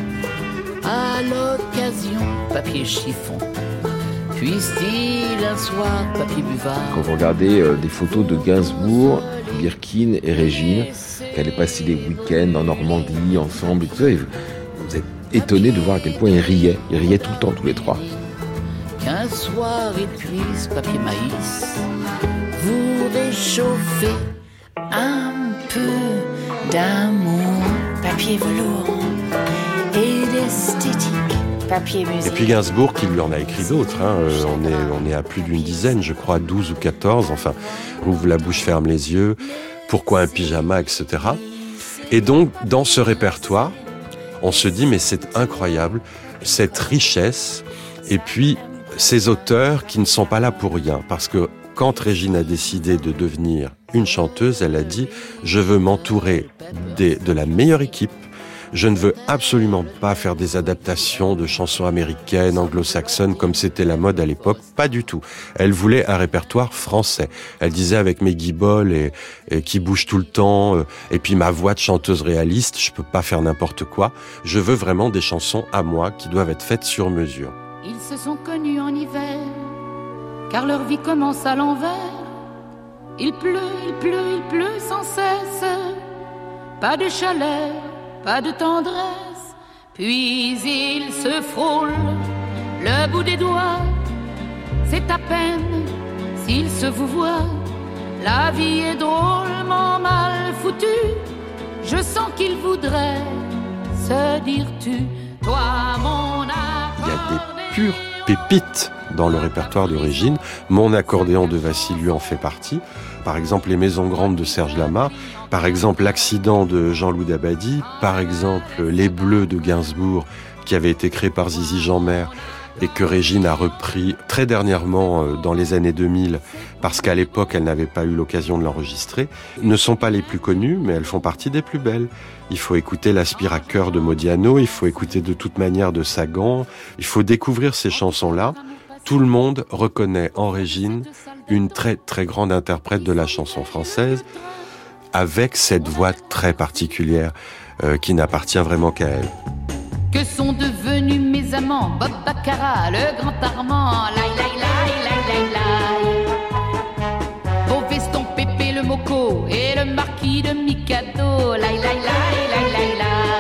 À l'occasion, papier chiffon. Puisse-t-il un soir, papier buvard. Quand vous regardez euh, des photos de Gainsbourg, Birkin et Régine, qui allaient passer des week-ends en Normandie ensemble et tout ça, et vous, vous êtes étonné de voir à quel point ils riaient. Ils riaient tout le temps, tous les trois. Qu'un soir ils puissent, papier maïs, vous réchauffer un peu d'amour, papier velours et d'esthétique. Papier musique. Et puis Gainsbourg qui lui en a écrit d'autres, hein. euh, on, est, on est à plus d'une dizaine, je crois, douze ou quatorze, enfin, Ouvre la bouche, ferme les yeux, Pourquoi un pyjama, et cetera. Et donc, dans ce répertoire, on se dit, mais c'est incroyable, cette richesse, et puis ces auteurs qui ne sont pas là pour rien, parce que quand Régine a décidé de devenir une chanteuse, elle a dit, je veux m'entourer des, de la meilleure équipe. Je ne veux absolument pas faire des adaptations de chansons américaines, anglo-saxonnes, comme c'était la mode à l'époque. Pas du tout. Elle voulait un répertoire français. Elle disait avec mes guibolles et, et qui bougent tout le temps, euh, et puis ma voix de chanteuse réaliste, je peux pas faire n'importe quoi. Je veux vraiment des chansons à moi qui doivent être faites sur mesure. Ils se sont connus en hiver, car leur vie commence à l'envers. Il pleut, il pleut, il pleut sans cesse. Pas de chaleur, pas de tendresse, puis il se frôle le bout des doigts. C'est à peine s'il se vous voit. La vie est drôlement mal foutue. Je sens qu'il voudrait se dire tu, toi mon accordéon. Il y a des pures pépites dans le répertoire de Régine. Mon accordéon de Vassy lui en fait partie. Par exemple, Les Maisons Grandes de Serge Lama, par exemple, L'Accident de Jean-Loup Dabadi, par exemple, Les Bleus de Gainsbourg, qui avait été créé par Zizi Jeanmaire et que Régine a repris très dernièrement dans les années deux mille, parce qu'à l'époque, elle n'avait pas eu l'occasion de l'enregistrer, ne sont pas les plus connues, mais elles font partie des plus belles. Il faut écouter l'Aspire à cœur de Modiano, il faut écouter De toute manière de Sagan, il faut découvrir ces chansons-là. Tout le monde reconnaît en Régine une très très grande interprète de la chanson française, avec cette voix très particulière euh, qui n'appartient vraiment qu'à elle. Que sont devenus mes amants, Bob Baccarat, le grand Armand, laï laï laï laï laï laï. Beauveston, Pépé le Moco et le marquis de Mikado, laï laï laï laï laï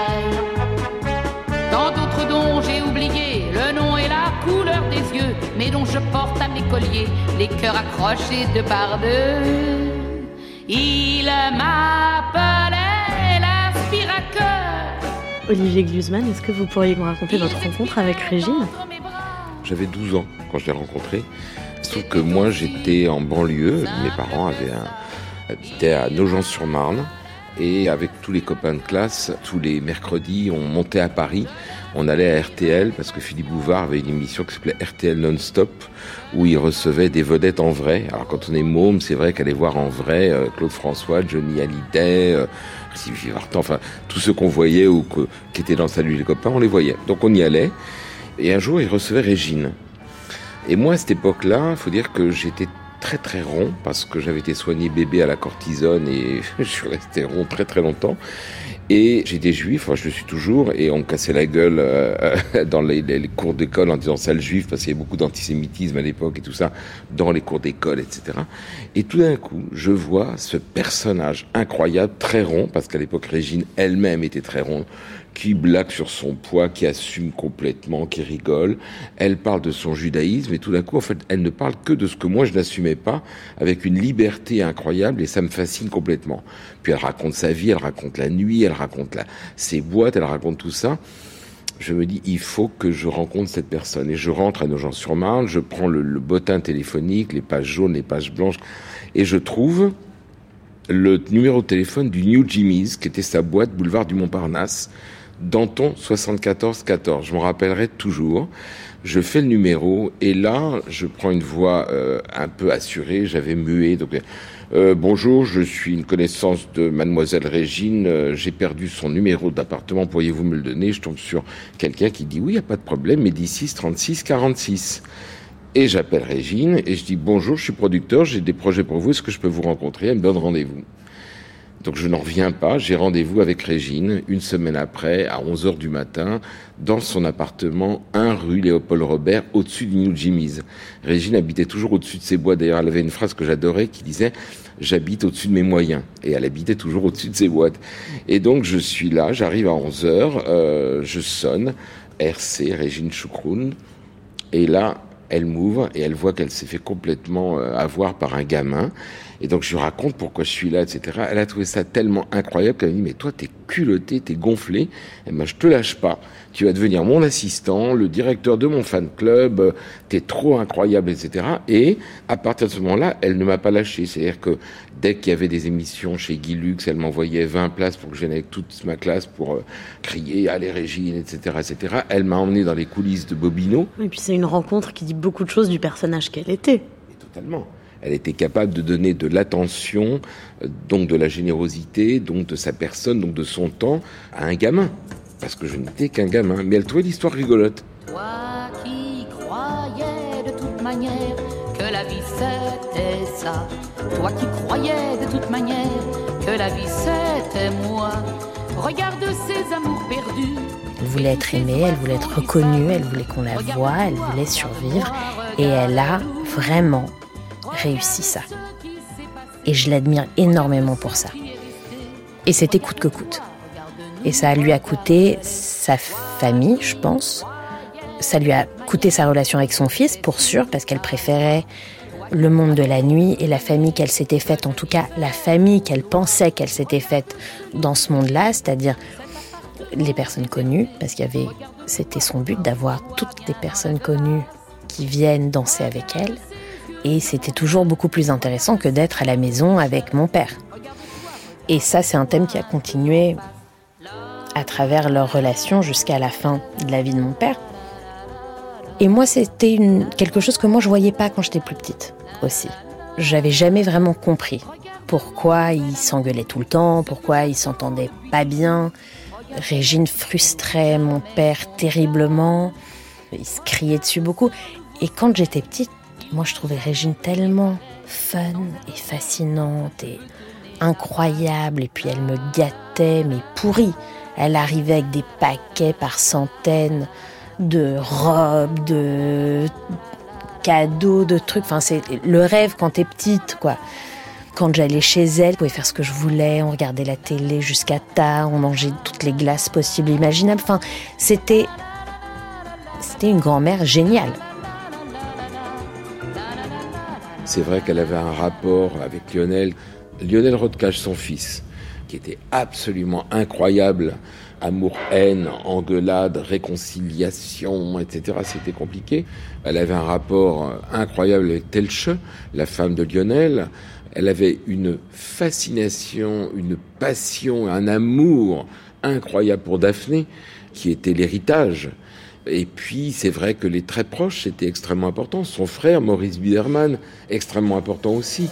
laï. Tant d'autres dont j'ai oublié le nom et la couleur des yeux, mais dont je porte à mes colliers les cœurs accrochés de par deux. Il m'appelait l'aspirateur. Olivier Glusman, est-ce que vous pourriez nous raconter votre rencontre avec Régine ? J'avais douze ans quand je l'ai rencontrée. Il se trouve que moi, j'étais en banlieue. Mes parents avaient un, habitaient à Nogent-sur-Marne. Et avec tous les copains de classe, tous les mercredis, on montait à Paris. On allait à R T L parce que Philippe Bouvard avait une émission qui s'appelait R T L Non-Stop où il recevait des vedettes en vrai. Alors quand on est môme, c'est vrai qu'aller voir en vrai euh, Claude François, Johnny Hallyday, euh, Sylvie Vartan, enfin tous ceux qu'on voyait ou que, qui étaient dans Salut les copains, on les voyait. Donc on y allait. Et un jour, il recevait Régine. Et moi, à cette époque-là, il faut dire que j'étais très très rond parce que j'avais été soigné bébé à la cortisone et je suis resté rond très très longtemps. Et j'étais juif, enfin je le suis toujours, et on me cassait la gueule euh, dans les, les, les cours d'école en disant sale juif, parce qu'il y avait beaucoup d'antisémitisme à l'époque et tout ça, dans les cours d'école, et cetera. Et tout d'un coup, je vois ce personnage incroyable, très rond, parce qu'à l'époque Régine elle-même était très ronde, qui blague sur son poids, qui assume complètement, qui rigole. Elle parle de son judaïsme et tout d'un coup, en fait, elle ne parle que de ce que moi je n'assumais pas, avec une liberté incroyable et ça me fascine complètement. Puis elle raconte sa vie, elle raconte la nuit, elle raconte la, ses boîtes, elle raconte tout ça. Je me dis, il faut que je rencontre cette personne. Et je rentre à Nogent-sur-Marne, je prends le, le bottin téléphonique, les pages jaunes, les pages blanches, et je trouve le numéro de téléphone du New Jimmy's, qui était sa boîte, boulevard du Montparnasse, Danton soixante-quatorze quatorze. Je m'en rappellerai toujours. Je fais le numéro et là, je prends une voix euh, un peu assurée, j'avais mué. Donc, euh, bonjour, je suis une connaissance de mademoiselle Régine, euh, j'ai perdu son numéro d'appartement, pourriez-vous me le donner? Je tombe sur quelqu'un qui dit oui, il n'y a pas de problème, Médicis trente-six quarante-six. Et j'appelle Régine et je dis bonjour, je suis producteur, j'ai des projets pour vous, est-ce que je peux vous rencontrer? Elle me donne rendez-vous. Donc je n'en reviens pas, j'ai rendez-vous avec Régine une semaine après, à onze heures du matin, dans son appartement, un rue Léopold Robert, au-dessus du New Jimmy's. Régine habitait toujours au-dessus de ses boîtes. D'ailleurs, elle avait une phrase que j'adorais qui disait « J'habite au-dessus de mes moyens ». Et elle habitait toujours au-dessus de ses boîtes. Et donc je suis là, j'arrive à onze heures, euh, je sonne, R C, Régine Choucroune, et là, elle m'ouvre et elle voit qu'elle s'est fait complètement euh, avoir par un gamin. Et donc, je lui raconte pourquoi je suis là, et cetera. Elle a trouvé ça tellement incroyable qu'elle m'a dit, mais toi, t'es culotté, t'es gonflé. Elle m'a dit, je te lâche pas. Tu vas devenir mon assistant, le directeur de mon fan club. T'es trop incroyable, et cetera. Et à partir de ce moment-là, elle ne m'a pas lâché. C'est-à-dire que dès qu'il y avait des émissions chez Guy Lux, elle m'envoyait vingt places pour que je vienne avec toute ma classe pour euh, crier, allez Régine, et cetera, et cetera. Elle m'a emmené dans les coulisses de Bobino. Et puis c'est une rencontre qui dit beaucoup de choses du personnage qu'elle était. Et totalement. Elle était capable de donner de l'attention, donc de la générosité, donc de sa personne, donc de son temps à un gamin. Parce que je n'étais qu'un gamin. Mais elle trouvait l'histoire rigolote. Toi qui croyais de toute manière que la vie c'était ça. Toi qui croyais de toute manière que la vie c'était moi. Regarde ces amours perdus. Elle voulait être aimée, elle voulait être reconnue, elle voulait qu'on la voie, elle voulait survivre. Et elle a vraiment réussi ça. Et je l'admire énormément pour ça. Et c'était coûte que coûte. Et ça lui a coûté sa famille, je pense. Ça lui a coûté sa relation avec son fils, pour sûr, parce qu'elle préférait le monde de la nuit et la famille qu'elle s'était faite, en tout cas la famille qu'elle pensait qu'elle s'était faite dans ce monde-là, c'est-à-dire les personnes connues, parce qu'il y avait, c'était son but d'avoir toutes les personnes connues qui viennent danser avec elle. Et c'était toujours beaucoup plus intéressant que d'être à la maison avec mon père. Et ça, c'est un thème qui a continué à travers leur relation jusqu'à la fin de la vie de mon père. Et moi, c'était une, quelque chose que moi, je voyais pas quand j'étais plus petite aussi. J'avais jamais vraiment compris pourquoi ils s'engueulaient tout le temps, pourquoi ils s'entendaient pas bien. Régine frustrait mon père terriblement. Il se criait dessus beaucoup. Et quand j'étais petite, moi, je trouvais Régine tellement fun et fascinante et incroyable. Et puis, elle me gâtait, mais pourrie. Elle arrivait avec des paquets par centaines de robes, de cadeaux, de trucs. Enfin, c'est le rêve quand t'es petite, quoi. Quand j'allais chez elle, je pouvais faire ce que je voulais. On regardait la télé jusqu'à tard. On mangeait toutes les glaces possibles et imaginables. Enfin, c'était... C'était une grand-mère géniale. C'est vrai qu'elle avait un rapport avec Lionel, Lionel Rodcage, son fils, qui était absolument incroyable. Amour-haine, engueulade, réconciliation, et cetera. C'était compliqué. Elle avait un rapport incroyable avec Telche, la femme de Lionel. Elle avait une fascination, une passion, un amour incroyable pour Daphné, qui était l'héritage. Et puis, c'est vrai que les très proches, c'était extrêmement important. Son frère, Maurice Biederman, extrêmement important aussi.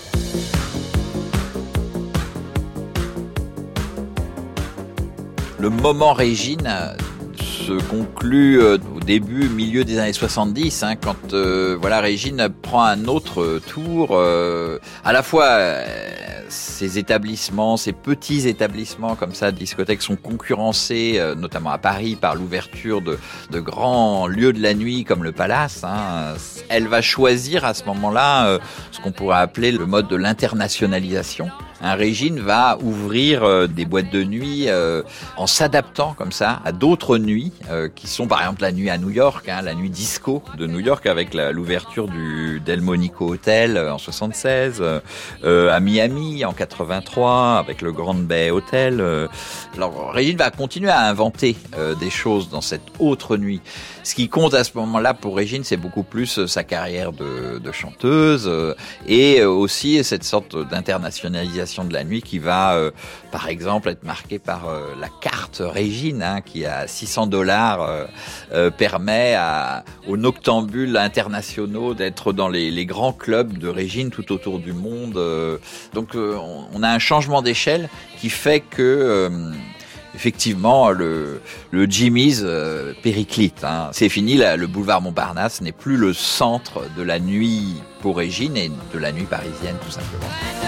Le moment Régine se conclut au début, milieu des années soixante-dix, hein, quand euh, voilà, Régine prend un autre tour. Euh, à la fois, euh, ces établissements, ces petits établissements comme ça, discothèques, sont concurrencés, euh, notamment à Paris, par l'ouverture de, de grands lieux de la nuit comme le Palace. Hein. Elle va choisir à ce moment-là euh, ce qu'on pourrait appeler le mode de l'internationalisation. Hein, Régine va ouvrir euh, des boîtes de nuit euh, en s'adaptant comme ça à d'autres nuits euh, qui sont par exemple la nuit à New York, hein, la nuit disco de New York avec la, l'ouverture du Delmonico Hotel en soixante-seize, euh, à Miami en quatre-vingt-trois avec le Grand Bay Hotel. Euh. Alors Régine va continuer à inventer euh, des choses dans cette autre nuit. Ce qui compte à ce moment-là pour Régine, c'est beaucoup plus sa carrière de, de chanteuse euh, et aussi cette sorte d'internationalisation l'interprétation de la nuit qui va, euh, par exemple, être marquée par euh, la carte Régine, hein, qui à six cents dollars euh, euh, permet à, aux noctambules internationaux d'être dans les, les grands clubs de Régine tout autour du monde. Euh, donc, euh, on, on a un changement d'échelle qui fait que euh, effectivement, le, le Jimmy's euh, périclite. Hein. C'est fini, là, le boulevard Montparnasse n'est plus le centre de la nuit pour Régine et de la nuit parisienne, tout simplement.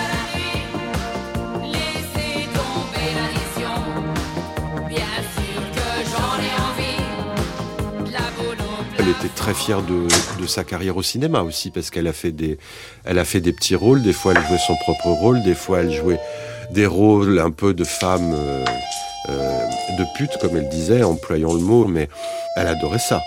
Elle était très fière de, de sa carrière au cinéma aussi, parce qu'elle a fait des, elle a fait des petits rôles. Des fois, elle jouait son propre rôle. Des fois, elle jouait des rôles un peu de femme... Euh, Euh, de pute, comme elle disait, employant le mot, mais elle adorait ça.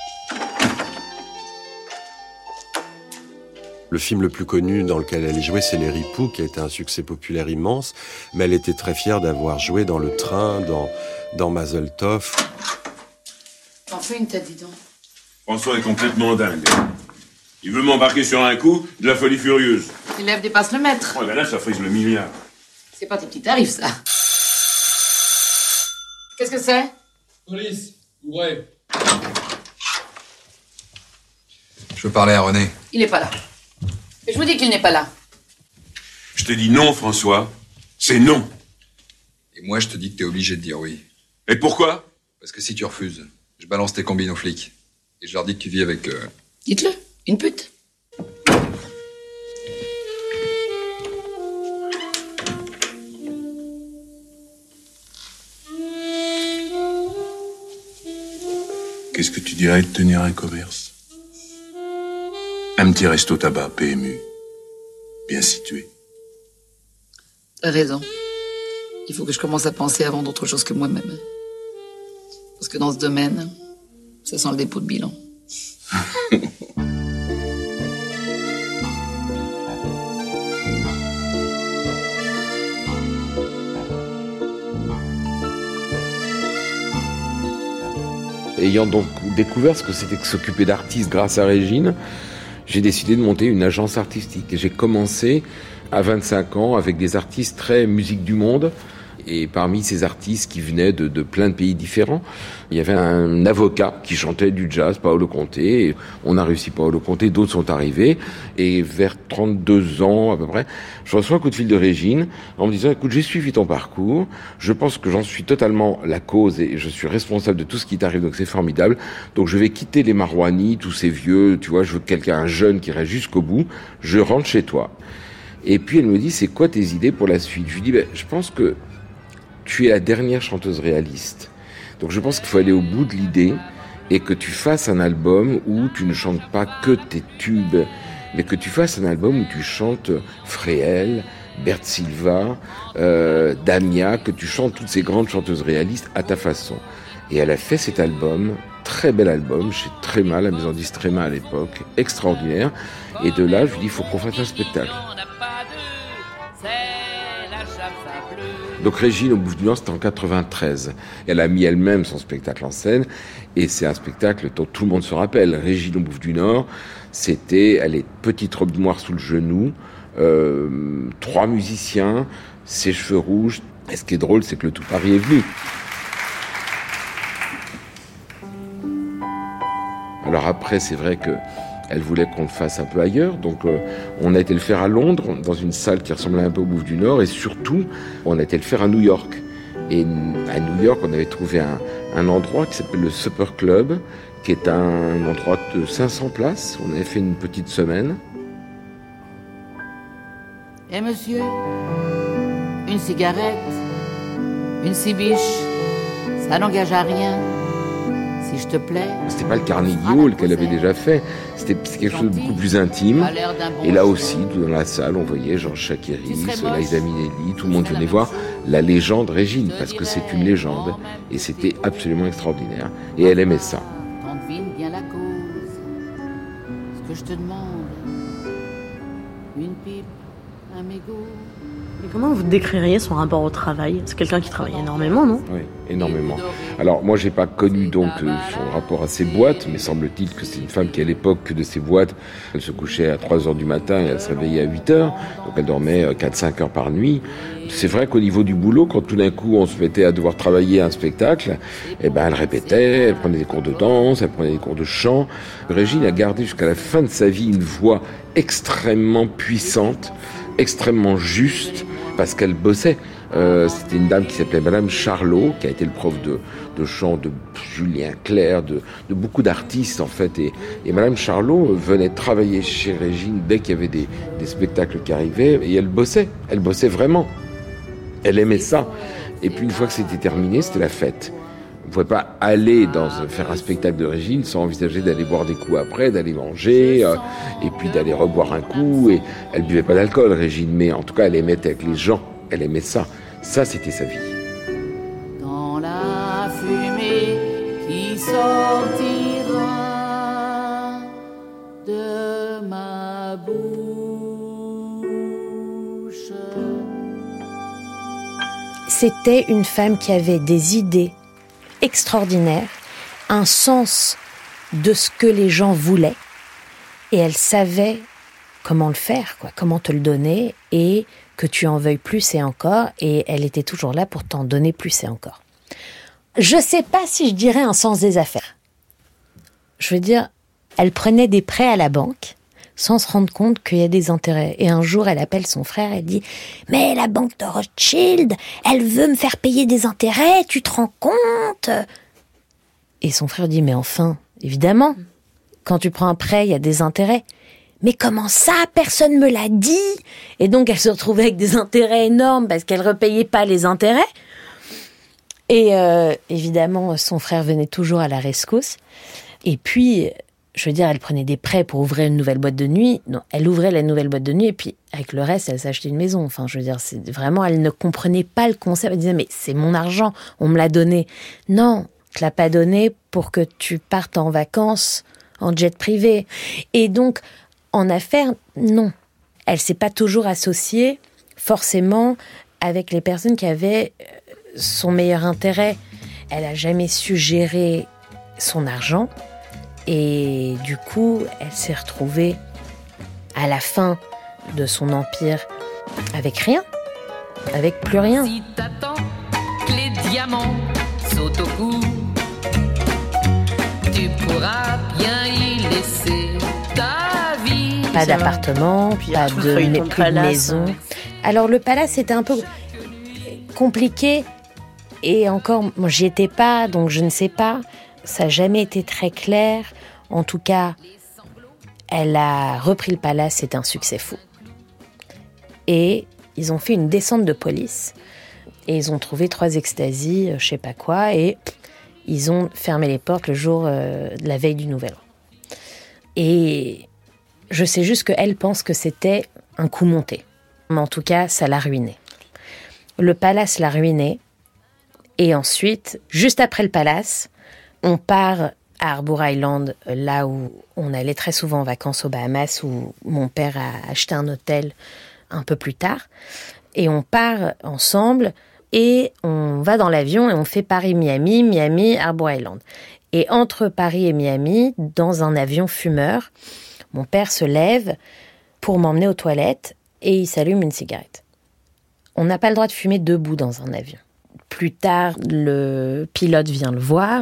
Le film le plus connu dans lequel elle est jouée, c'est Les Ripoux, qui a été un succès populaire immense, mais elle était très fière d'avoir joué dans Le Train, dans, dans Mazel Tov. T'en fais une tête, dis donc. François est complètement dingue. Il veut m'embarquer sur un coup de la folie furieuse. Les lèvres dépassent le mètre. Ouais, ben là, ça frise le milliard. C'est pas tes petits tarifs, ça. Qu'est-ce que c'est? Police, ouvrez. Je veux parler à René. Il est pas là. Et je vous dis qu'il n'est pas là. Je te dis non, François. C'est non. Et moi, je te dis que t'es obligé de dire oui. Et pourquoi? Parce que si tu refuses, je balance tes combines aux flics. Et je leur dis que tu vis avec... Euh... Dites-le, une pute. Qu'est-ce que tu dirais de tenir un commerce? Un petit resto tabac, P M U. Bien situé. T'as raison. Il faut que je commence à penser à vendre autre chose que moi-même. Parce que dans ce domaine, ça sent le dépôt de bilan. Ayant donc découvert ce que c'était que s'occuper d'artistes grâce à Régine, j'ai décidé de monter une agence artistique. Et j'ai commencé à vingt-cinq ans avec des artistes très musique du monde. Et parmi ces artistes qui venaient de, de plein de pays différents, il y avait un avocat qui chantait du jazz, Paolo Conté. Et on a réussi Paolo Conté, d'autres sont arrivés. Et vers trente-deux ans à peu près, je reçois un coup de fil de Régine en me disant « Écoute, j'ai suivi ton parcours, je pense que j'en suis totalement la cause et je suis responsable de tout ce qui t'arrive, donc c'est formidable. Donc je vais quitter les Marouani, tous ces vieux, tu vois, je veux quelqu'un, un jeune qui reste jusqu'au bout, je rentre chez toi. » Et puis elle me dit « C'est quoi tes idées pour la suite ?» Je lui dis ben, « Je pense que tu es la dernière chanteuse réaliste. Donc je pense qu'il faut aller au bout de l'idée et que tu fasses un album où tu ne chantes pas que tes tubes, mais que tu fasses un album où tu chantes Fréhel, Bert Silva, euh, Damia, que tu chantes toutes ces grandes chanteuses réalistes à ta façon. » Et elle a fait cet album, très bel album, chez Tréma, la maison disque Tréma à l'époque, extraordinaire. Et de là, je lui dis, il faut qu'on fasse un spectacle. Donc Régine au Bouffe du Nord, c'était en quatre-vingt-treize. Elle a mis elle-même son spectacle en scène, et c'est un spectacle dont tout le monde se rappelle. Régine au Bouffe du Nord, c'était, elle est petite robe noire sous le genou, euh, trois musiciens, ses cheveux rouges. Et ce qui est drôle, c'est que le tout Paris est venu. Alors après, c'est vrai que elle voulait qu'on le fasse un peu ailleurs, donc euh, on a été le faire à Londres, dans une salle qui ressemblait un peu au Bouffe du Nord, et surtout, on a été le faire à New York. Et à New York, on avait trouvé un, un endroit qui s'appelle le Supper Club, qui est un endroit de cinq cents places. On avait fait une petite semaine. Eh monsieur, une cigarette, une cibiche, ça n'engage à rien. Si je te plais. C'était pas le Carnegie Hall qu'elle avait déjà fait, c'était quelque chose de beaucoup plus intime. Et là aussi, dans la salle, on voyait Georges Chakiris, Liza Minnelli, tout le monde venait voir la légende Régine, parce que c'est une légende, et c'était absolument extraordinaire. Et elle aimait ça. T'en devines bien la cause. Ce que je te demande, une pipe, Mais comment vous décririez son rapport au travail? C'est quelqu'un qui travaille énormément, non? Oui, énormément. Alors moi, j'ai pas connu donc euh, son rapport à ses boîtes, mais semble-t-il que c'est une femme qui, à l'époque de ses boîtes, elle se couchait à trois heures du matin et elle se réveillait à huit heures, donc elle dormait quatre à cinq heures par nuit. C'est vrai qu'au niveau du boulot, quand tout d'un coup on se mettait à devoir travailler un spectacle, eh ben elle répétait, elle prenait des cours de danse, elle prenait des cours de chant. Régine a gardé jusqu'à la fin de sa vie une voix extrêmement puissante, extrêmement juste, parce qu'elle bossait. Euh, c'était une dame qui s'appelait Madame Charlot, qui a été le prof de, de chant de Julien Clerc, de, de beaucoup d'artistes en fait. Et, et Madame Charlot venait travailler chez Régine dès qu'il y avait des, des spectacles qui arrivaient, et elle bossait, elle bossait vraiment. Elle aimait ça. Et puis une fois que c'était terminé, c'était la fête. On ne pouvait pas aller dans, faire un spectacle de Régine sans envisager d'aller boire des coups après, d'aller manger, euh, et puis d'aller reboire un coup. Et elle buvait pas d'alcool, Régine, mais en tout cas, elle aimait être avec les gens. Elle aimait ça. Ça, c'était sa vie. Dans la fumée qui sortira de ma bouche. C'était une femme qui avait des idées extraordinaire, un sens de ce que les gens voulaient, et elle savait comment le faire, quoi, comment te le donner, et que tu en veuilles plus et encore, et elle était toujours là pour t'en donner plus et encore. Je sais pas si je dirais un sens des affaires. Je veux dire, elle prenait des prêts à la banque, sans se rendre compte qu'il y a des intérêts. Et un jour, elle appelle son frère, elle dit « Mais la banque de Rothschild, elle veut me faire payer des intérêts, tu te rends compte ?» Et son frère dit « Mais enfin, évidemment, quand tu prends un prêt, il y a des intérêts. » « Mais comment ça, personne me l'a dit ?» Et donc, elle se retrouvait avec des intérêts énormes parce qu'elle ne repayait pas les intérêts. Et euh, évidemment, son frère venait toujours à la rescousse. Et puis... Je veux dire, elle prenait des prêts pour ouvrir une nouvelle boîte de nuit. Non, elle ouvrait la nouvelle boîte de nuit et puis, avec le reste, elle s'achetait une maison. Enfin, je veux dire, c'est vraiment, elle ne comprenait pas le concept. Elle disait, mais c'est mon argent, on me l'a donné. Non, on te l'a pas donné pour que tu partes en vacances en jet privé. Et donc, en affaires, non. Elle s'est pas toujours associée, forcément, avec les personnes qui avaient son meilleur intérêt. Elle a jamais su gérer son argent. Et du coup, elle s'est retrouvée à la fin de son empire avec rien, avec plus rien. Si t'attends que les diamants sautent au cou, tu pourras bien y laisser ta vie. Pas d'appartement, pas de, mais plus de maison. Alors le palace, c'était un peu compliqué. Et encore, moi, j'y étais pas, donc je ne sais pas. Ça n'a jamais été très clair. En tout cas, elle a repris le palace, c'était un succès fou. Et ils ont fait une descente de police. Et ils ont trouvé trois extasies, je sais pas quoi. Et ils ont fermé les portes le jour euh, de la veille du Nouvel An. Et je sais juste qu'elle pense que c'était un coup monté. Mais en tout cas, ça l'a ruiné. Le palace l'a ruiné. Et ensuite, juste après le palace... On part à Harbour Island, là où on allait très souvent en vacances aux Bahamas, où mon père a acheté un hôtel un peu plus tard. Et on part ensemble et on va dans l'avion et on fait Paris-Miami, Miami-Harbour Island. Et entre Paris et Miami, dans un avion fumeur, mon père se lève pour m'emmener aux toilettes et il s'allume une cigarette. On n'a pas le droit de fumer debout dans un avion. Plus tard, le pilote vient le voir.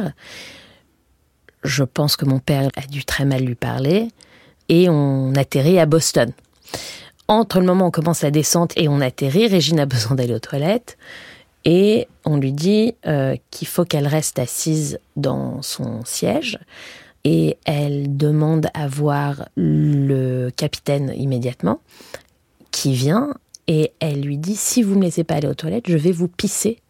Je pense que mon père a dû très mal lui parler. Et on atterrit à Boston. Entre le moment où on commence la descente et on atterrit, Régine a besoin d'aller aux toilettes. Et on lui dit euh, qu'il faut qu'elle reste assise dans son siège. Et elle demande à voir le capitaine immédiatement, qui vient. Et elle lui dit, si vous ne me laissez pas aller aux toilettes, je vais vous pisser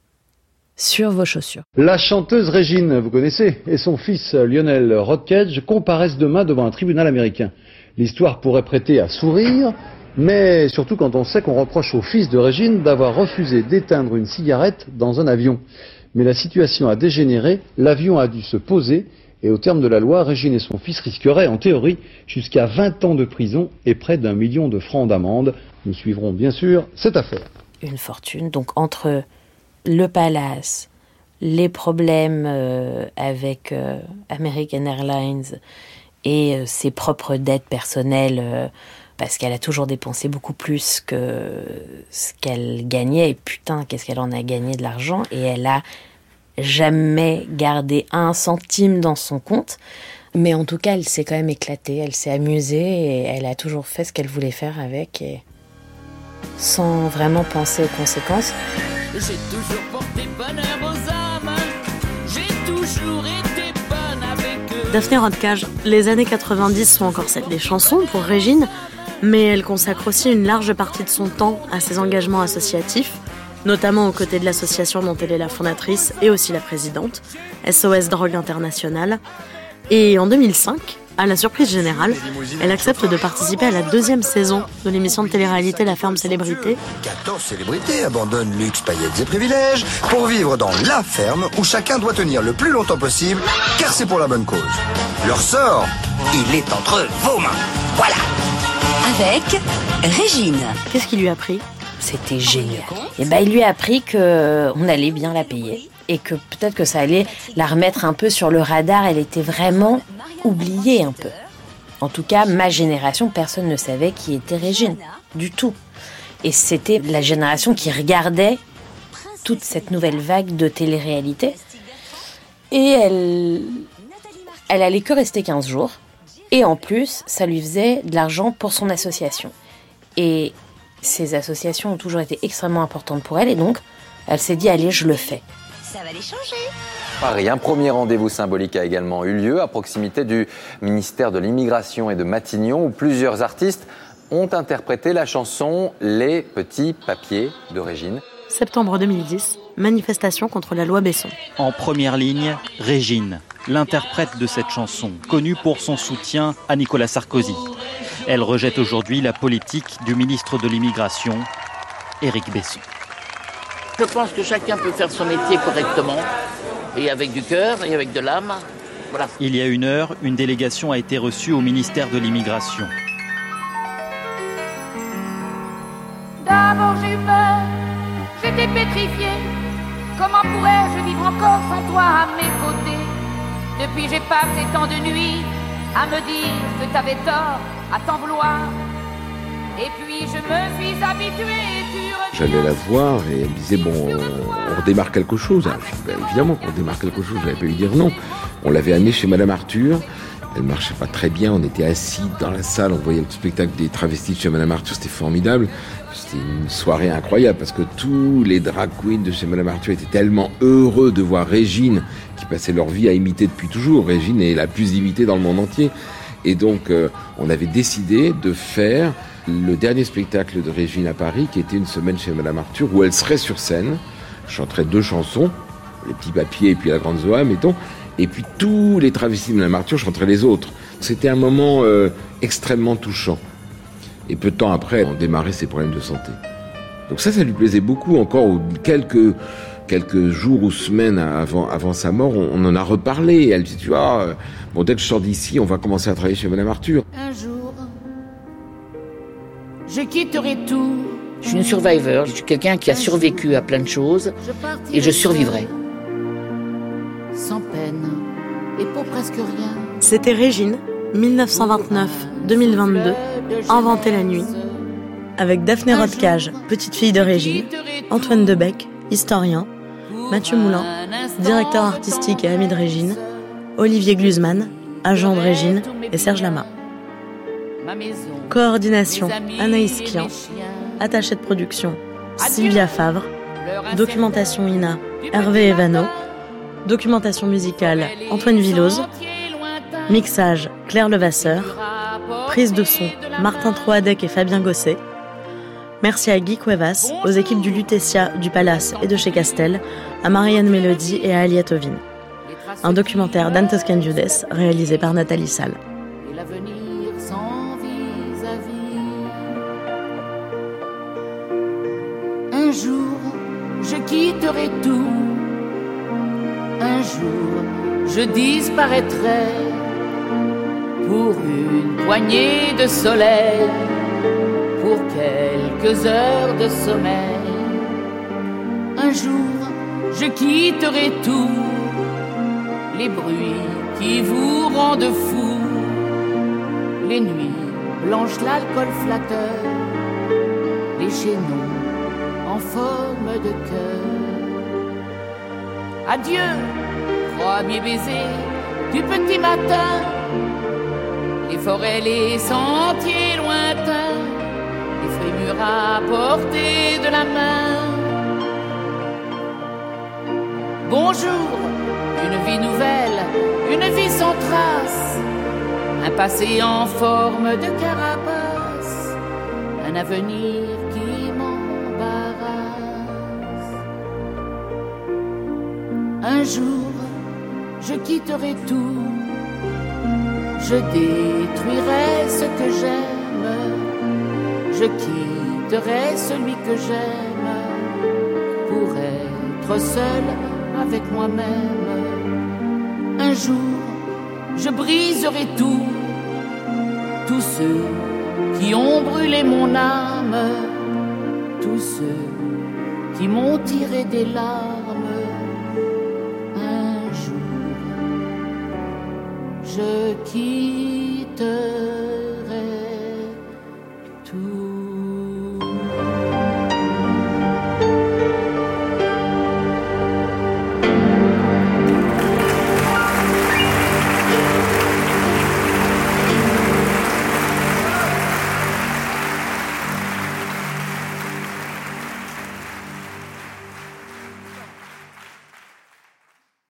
sur vos chaussures. La chanteuse Régine, vous connaissez, et son fils Lionel Rodkege comparaissent demain devant un tribunal américain. L'histoire pourrait prêter à sourire, mais surtout quand on sait qu'on reproche au fils de Régine d'avoir refusé d'éteindre une cigarette dans un avion. Mais la situation a dégénéré, l'avion a dû se poser, et au terme de la loi, Régine et son fils risqueraient, en théorie, jusqu'à vingt ans de prison et près d'un million de francs d'amende. Nous suivrons bien sûr cette affaire. Une fortune, donc entre le palace, les problèmes euh, avec euh, American Airlines et euh, ses propres dettes personnelles, euh, parce qu'elle a toujours dépensé beaucoup plus que ce qu'elle gagnait, et putain, qu'est-ce qu'elle en a gagné de l'argent, et elle a jamais gardé un centime dans son compte, mais en tout cas, elle s'est quand même éclatée, elle s'est amusée, et elle a toujours fait ce qu'elle voulait faire avec, et sans vraiment penser aux conséquences. J'ai toujours porté bonheur aux âmes, j'ai toujours été bonne avec eux. Daphné Rodcage, les années quatre-vingt-dix sont encore celles des chansons pour Régine, mais elle consacre aussi une large partie de son temps à ses engagements associatifs, notamment aux côtés de l'association dont elle est la fondatrice et aussi la présidente, S O S Drogue Internationale. Et en deux mille cinq, à la surprise générale, elle accepte de participer à la deuxième saison de l'émission de télé-réalité La Ferme Célébrité. quatorze célébrités abandonnent luxe, paillettes et privilèges pour vivre dans la ferme où chacun doit tenir le plus longtemps possible, car c'est pour la bonne cause. Leur sort, il est entre vos mains. Voilà. Avec Régine. Qu'est-ce qu'il lui a appris ? C'était génial. Et ben, il lui a appris qu'on allait bien la payer et que peut-être que ça allait la remettre un peu sur le radar. Elle était vraiment oubliée un peu. En tout cas, ma génération, personne ne savait qui était Régine, du tout. Et c'était la génération qui regardait toute cette nouvelle vague de télé-réalité. Et elle, elle allait que rester quinze jours. Et en plus, ça lui faisait de l'argent pour son association. Et ces associations ont toujours été extrêmement importantes pour elle. Et donc, elle s'est dit, allez, je le fais. Ça va les changer. Paris, un premier rendez-vous symbolique a également eu lieu à proximité du ministère de l'Immigration et de Matignon, où plusieurs artistes ont interprété la chanson « Les petits papiers » de Régine. Septembre deux mille dix, manifestation contre la loi Besson. En première ligne, Régine, l'interprète de cette chanson, connue pour son soutien à Nicolas Sarkozy. Elle rejette aujourd'hui la politique du ministre de l'Immigration, Éric Besson. Je pense que chacun peut faire son métier correctement, et avec du cœur, et avec de l'âme. Voilà. Il y a une heure, une délégation a été reçue au ministère de l'Immigration. D'abord j'ai eu peur, j'étais pétrifiée. Comment pourrais-je vivre encore sans toi à mes côtés? Depuis j'ai passé tant de nuits à me dire que t'avais tort, à t'en vouloir. Et puis je me suis habituée, tu J'allais la voir et elle me disait, bon, on redémarre quelque chose. Alors, je dis, ben, évidemment qu'on démarre quelque chose, j'avais pas eu dire non. On l'avait amenée chez Madame Arthur, elle marchait pas très bien, on était assis dans la salle, on voyait le spectacle des travestis de chez Madame Arthur, c'était formidable. C'était une soirée incroyable parce que tous les drag queens de chez Madame Arthur étaient tellement heureux de voir Régine, qui passait leur vie à imiter depuis toujours. Régine est la plus imitée dans le monde entier. Et donc, euh, on avait décidé de faire le dernier spectacle de Régine à Paris, qui était une semaine chez Madame Arthur, où elle serait sur scène, chanterait deux chansons, Les petits papiers et puis La grande Zoa, mettons, et puis tous les travestis de Madame Arthur chanteraient les autres. C'était un moment euh, extrêmement touchant. Et peu de temps après, on démarrait ses problèmes de santé. Donc ça, ça lui plaisait beaucoup. Encore quelques, quelques jours ou semaines avant, avant sa mort, on, on en a reparlé. Elle dit, tu vois, euh, bon, dès que je sors d'ici, on va commencer à travailler chez Madame Arthur. Un jour, je quitterai tout. Je suis une survivor, je suis quelqu'un qui a survécu à plein de choses et je survivrai. Sans peine et pour presque rien. C'était Régine, dix-neuf cent vingt-neuf à deux mille vingt-deux, Inventer la nuit, avec Daphné Rodcage, petite fille de Régine, Antoine Debec, historien, Mathieu Moulin, directeur artistique et ami de Régine, Olivier Glusman, agent de Régine, et Serge Lama. Coordination, Anaïs Kian. Attachée de production, Sylvia Favre. Documentation I N A, Hervé Evano. Documentation musicale, Antoine Villose. Mixage, Claire Levasseur. Prise de son, Martin Troadec et Fabien Gosset. Merci à Guy Cuevas, aux équipes du Lutetia, du Palace et de chez Castel, à Marianne Mélodie et à Aliette Ovine. Un documentaire d'Anne Toscan-Viudes, réalisé par Nathalie Salle. Et l'avenir sans vis-à-vis. Un jour, je quitterai tout. Un jour, je disparaîtrai pour une poignée de soleil, pour pour quelques heures de sommeil. Un jour, je quitterai tout, les bruits qui vous rendent fou, les nuits blanches, l'alcool flatteur, les chaînons en forme de cœur. Adieu, premier baiser du petit matin, les forêts, les sentiers lointains, les fruits mûrs à portée de la main. Bonjour, une vie nouvelle, une vie sans trace, un passé en forme de carapace, un avenir qui m'embarrasse. Un jour, je quitterai tout, je détruirai ce que j'aime, je quitterai celui que j'aime pour être seul avec moi-même. Un jour, je briserai tout, tous ceux qui ont brûlé mon âme, tous ceux qui m'ont tiré des larmes. Un jour, je quitterai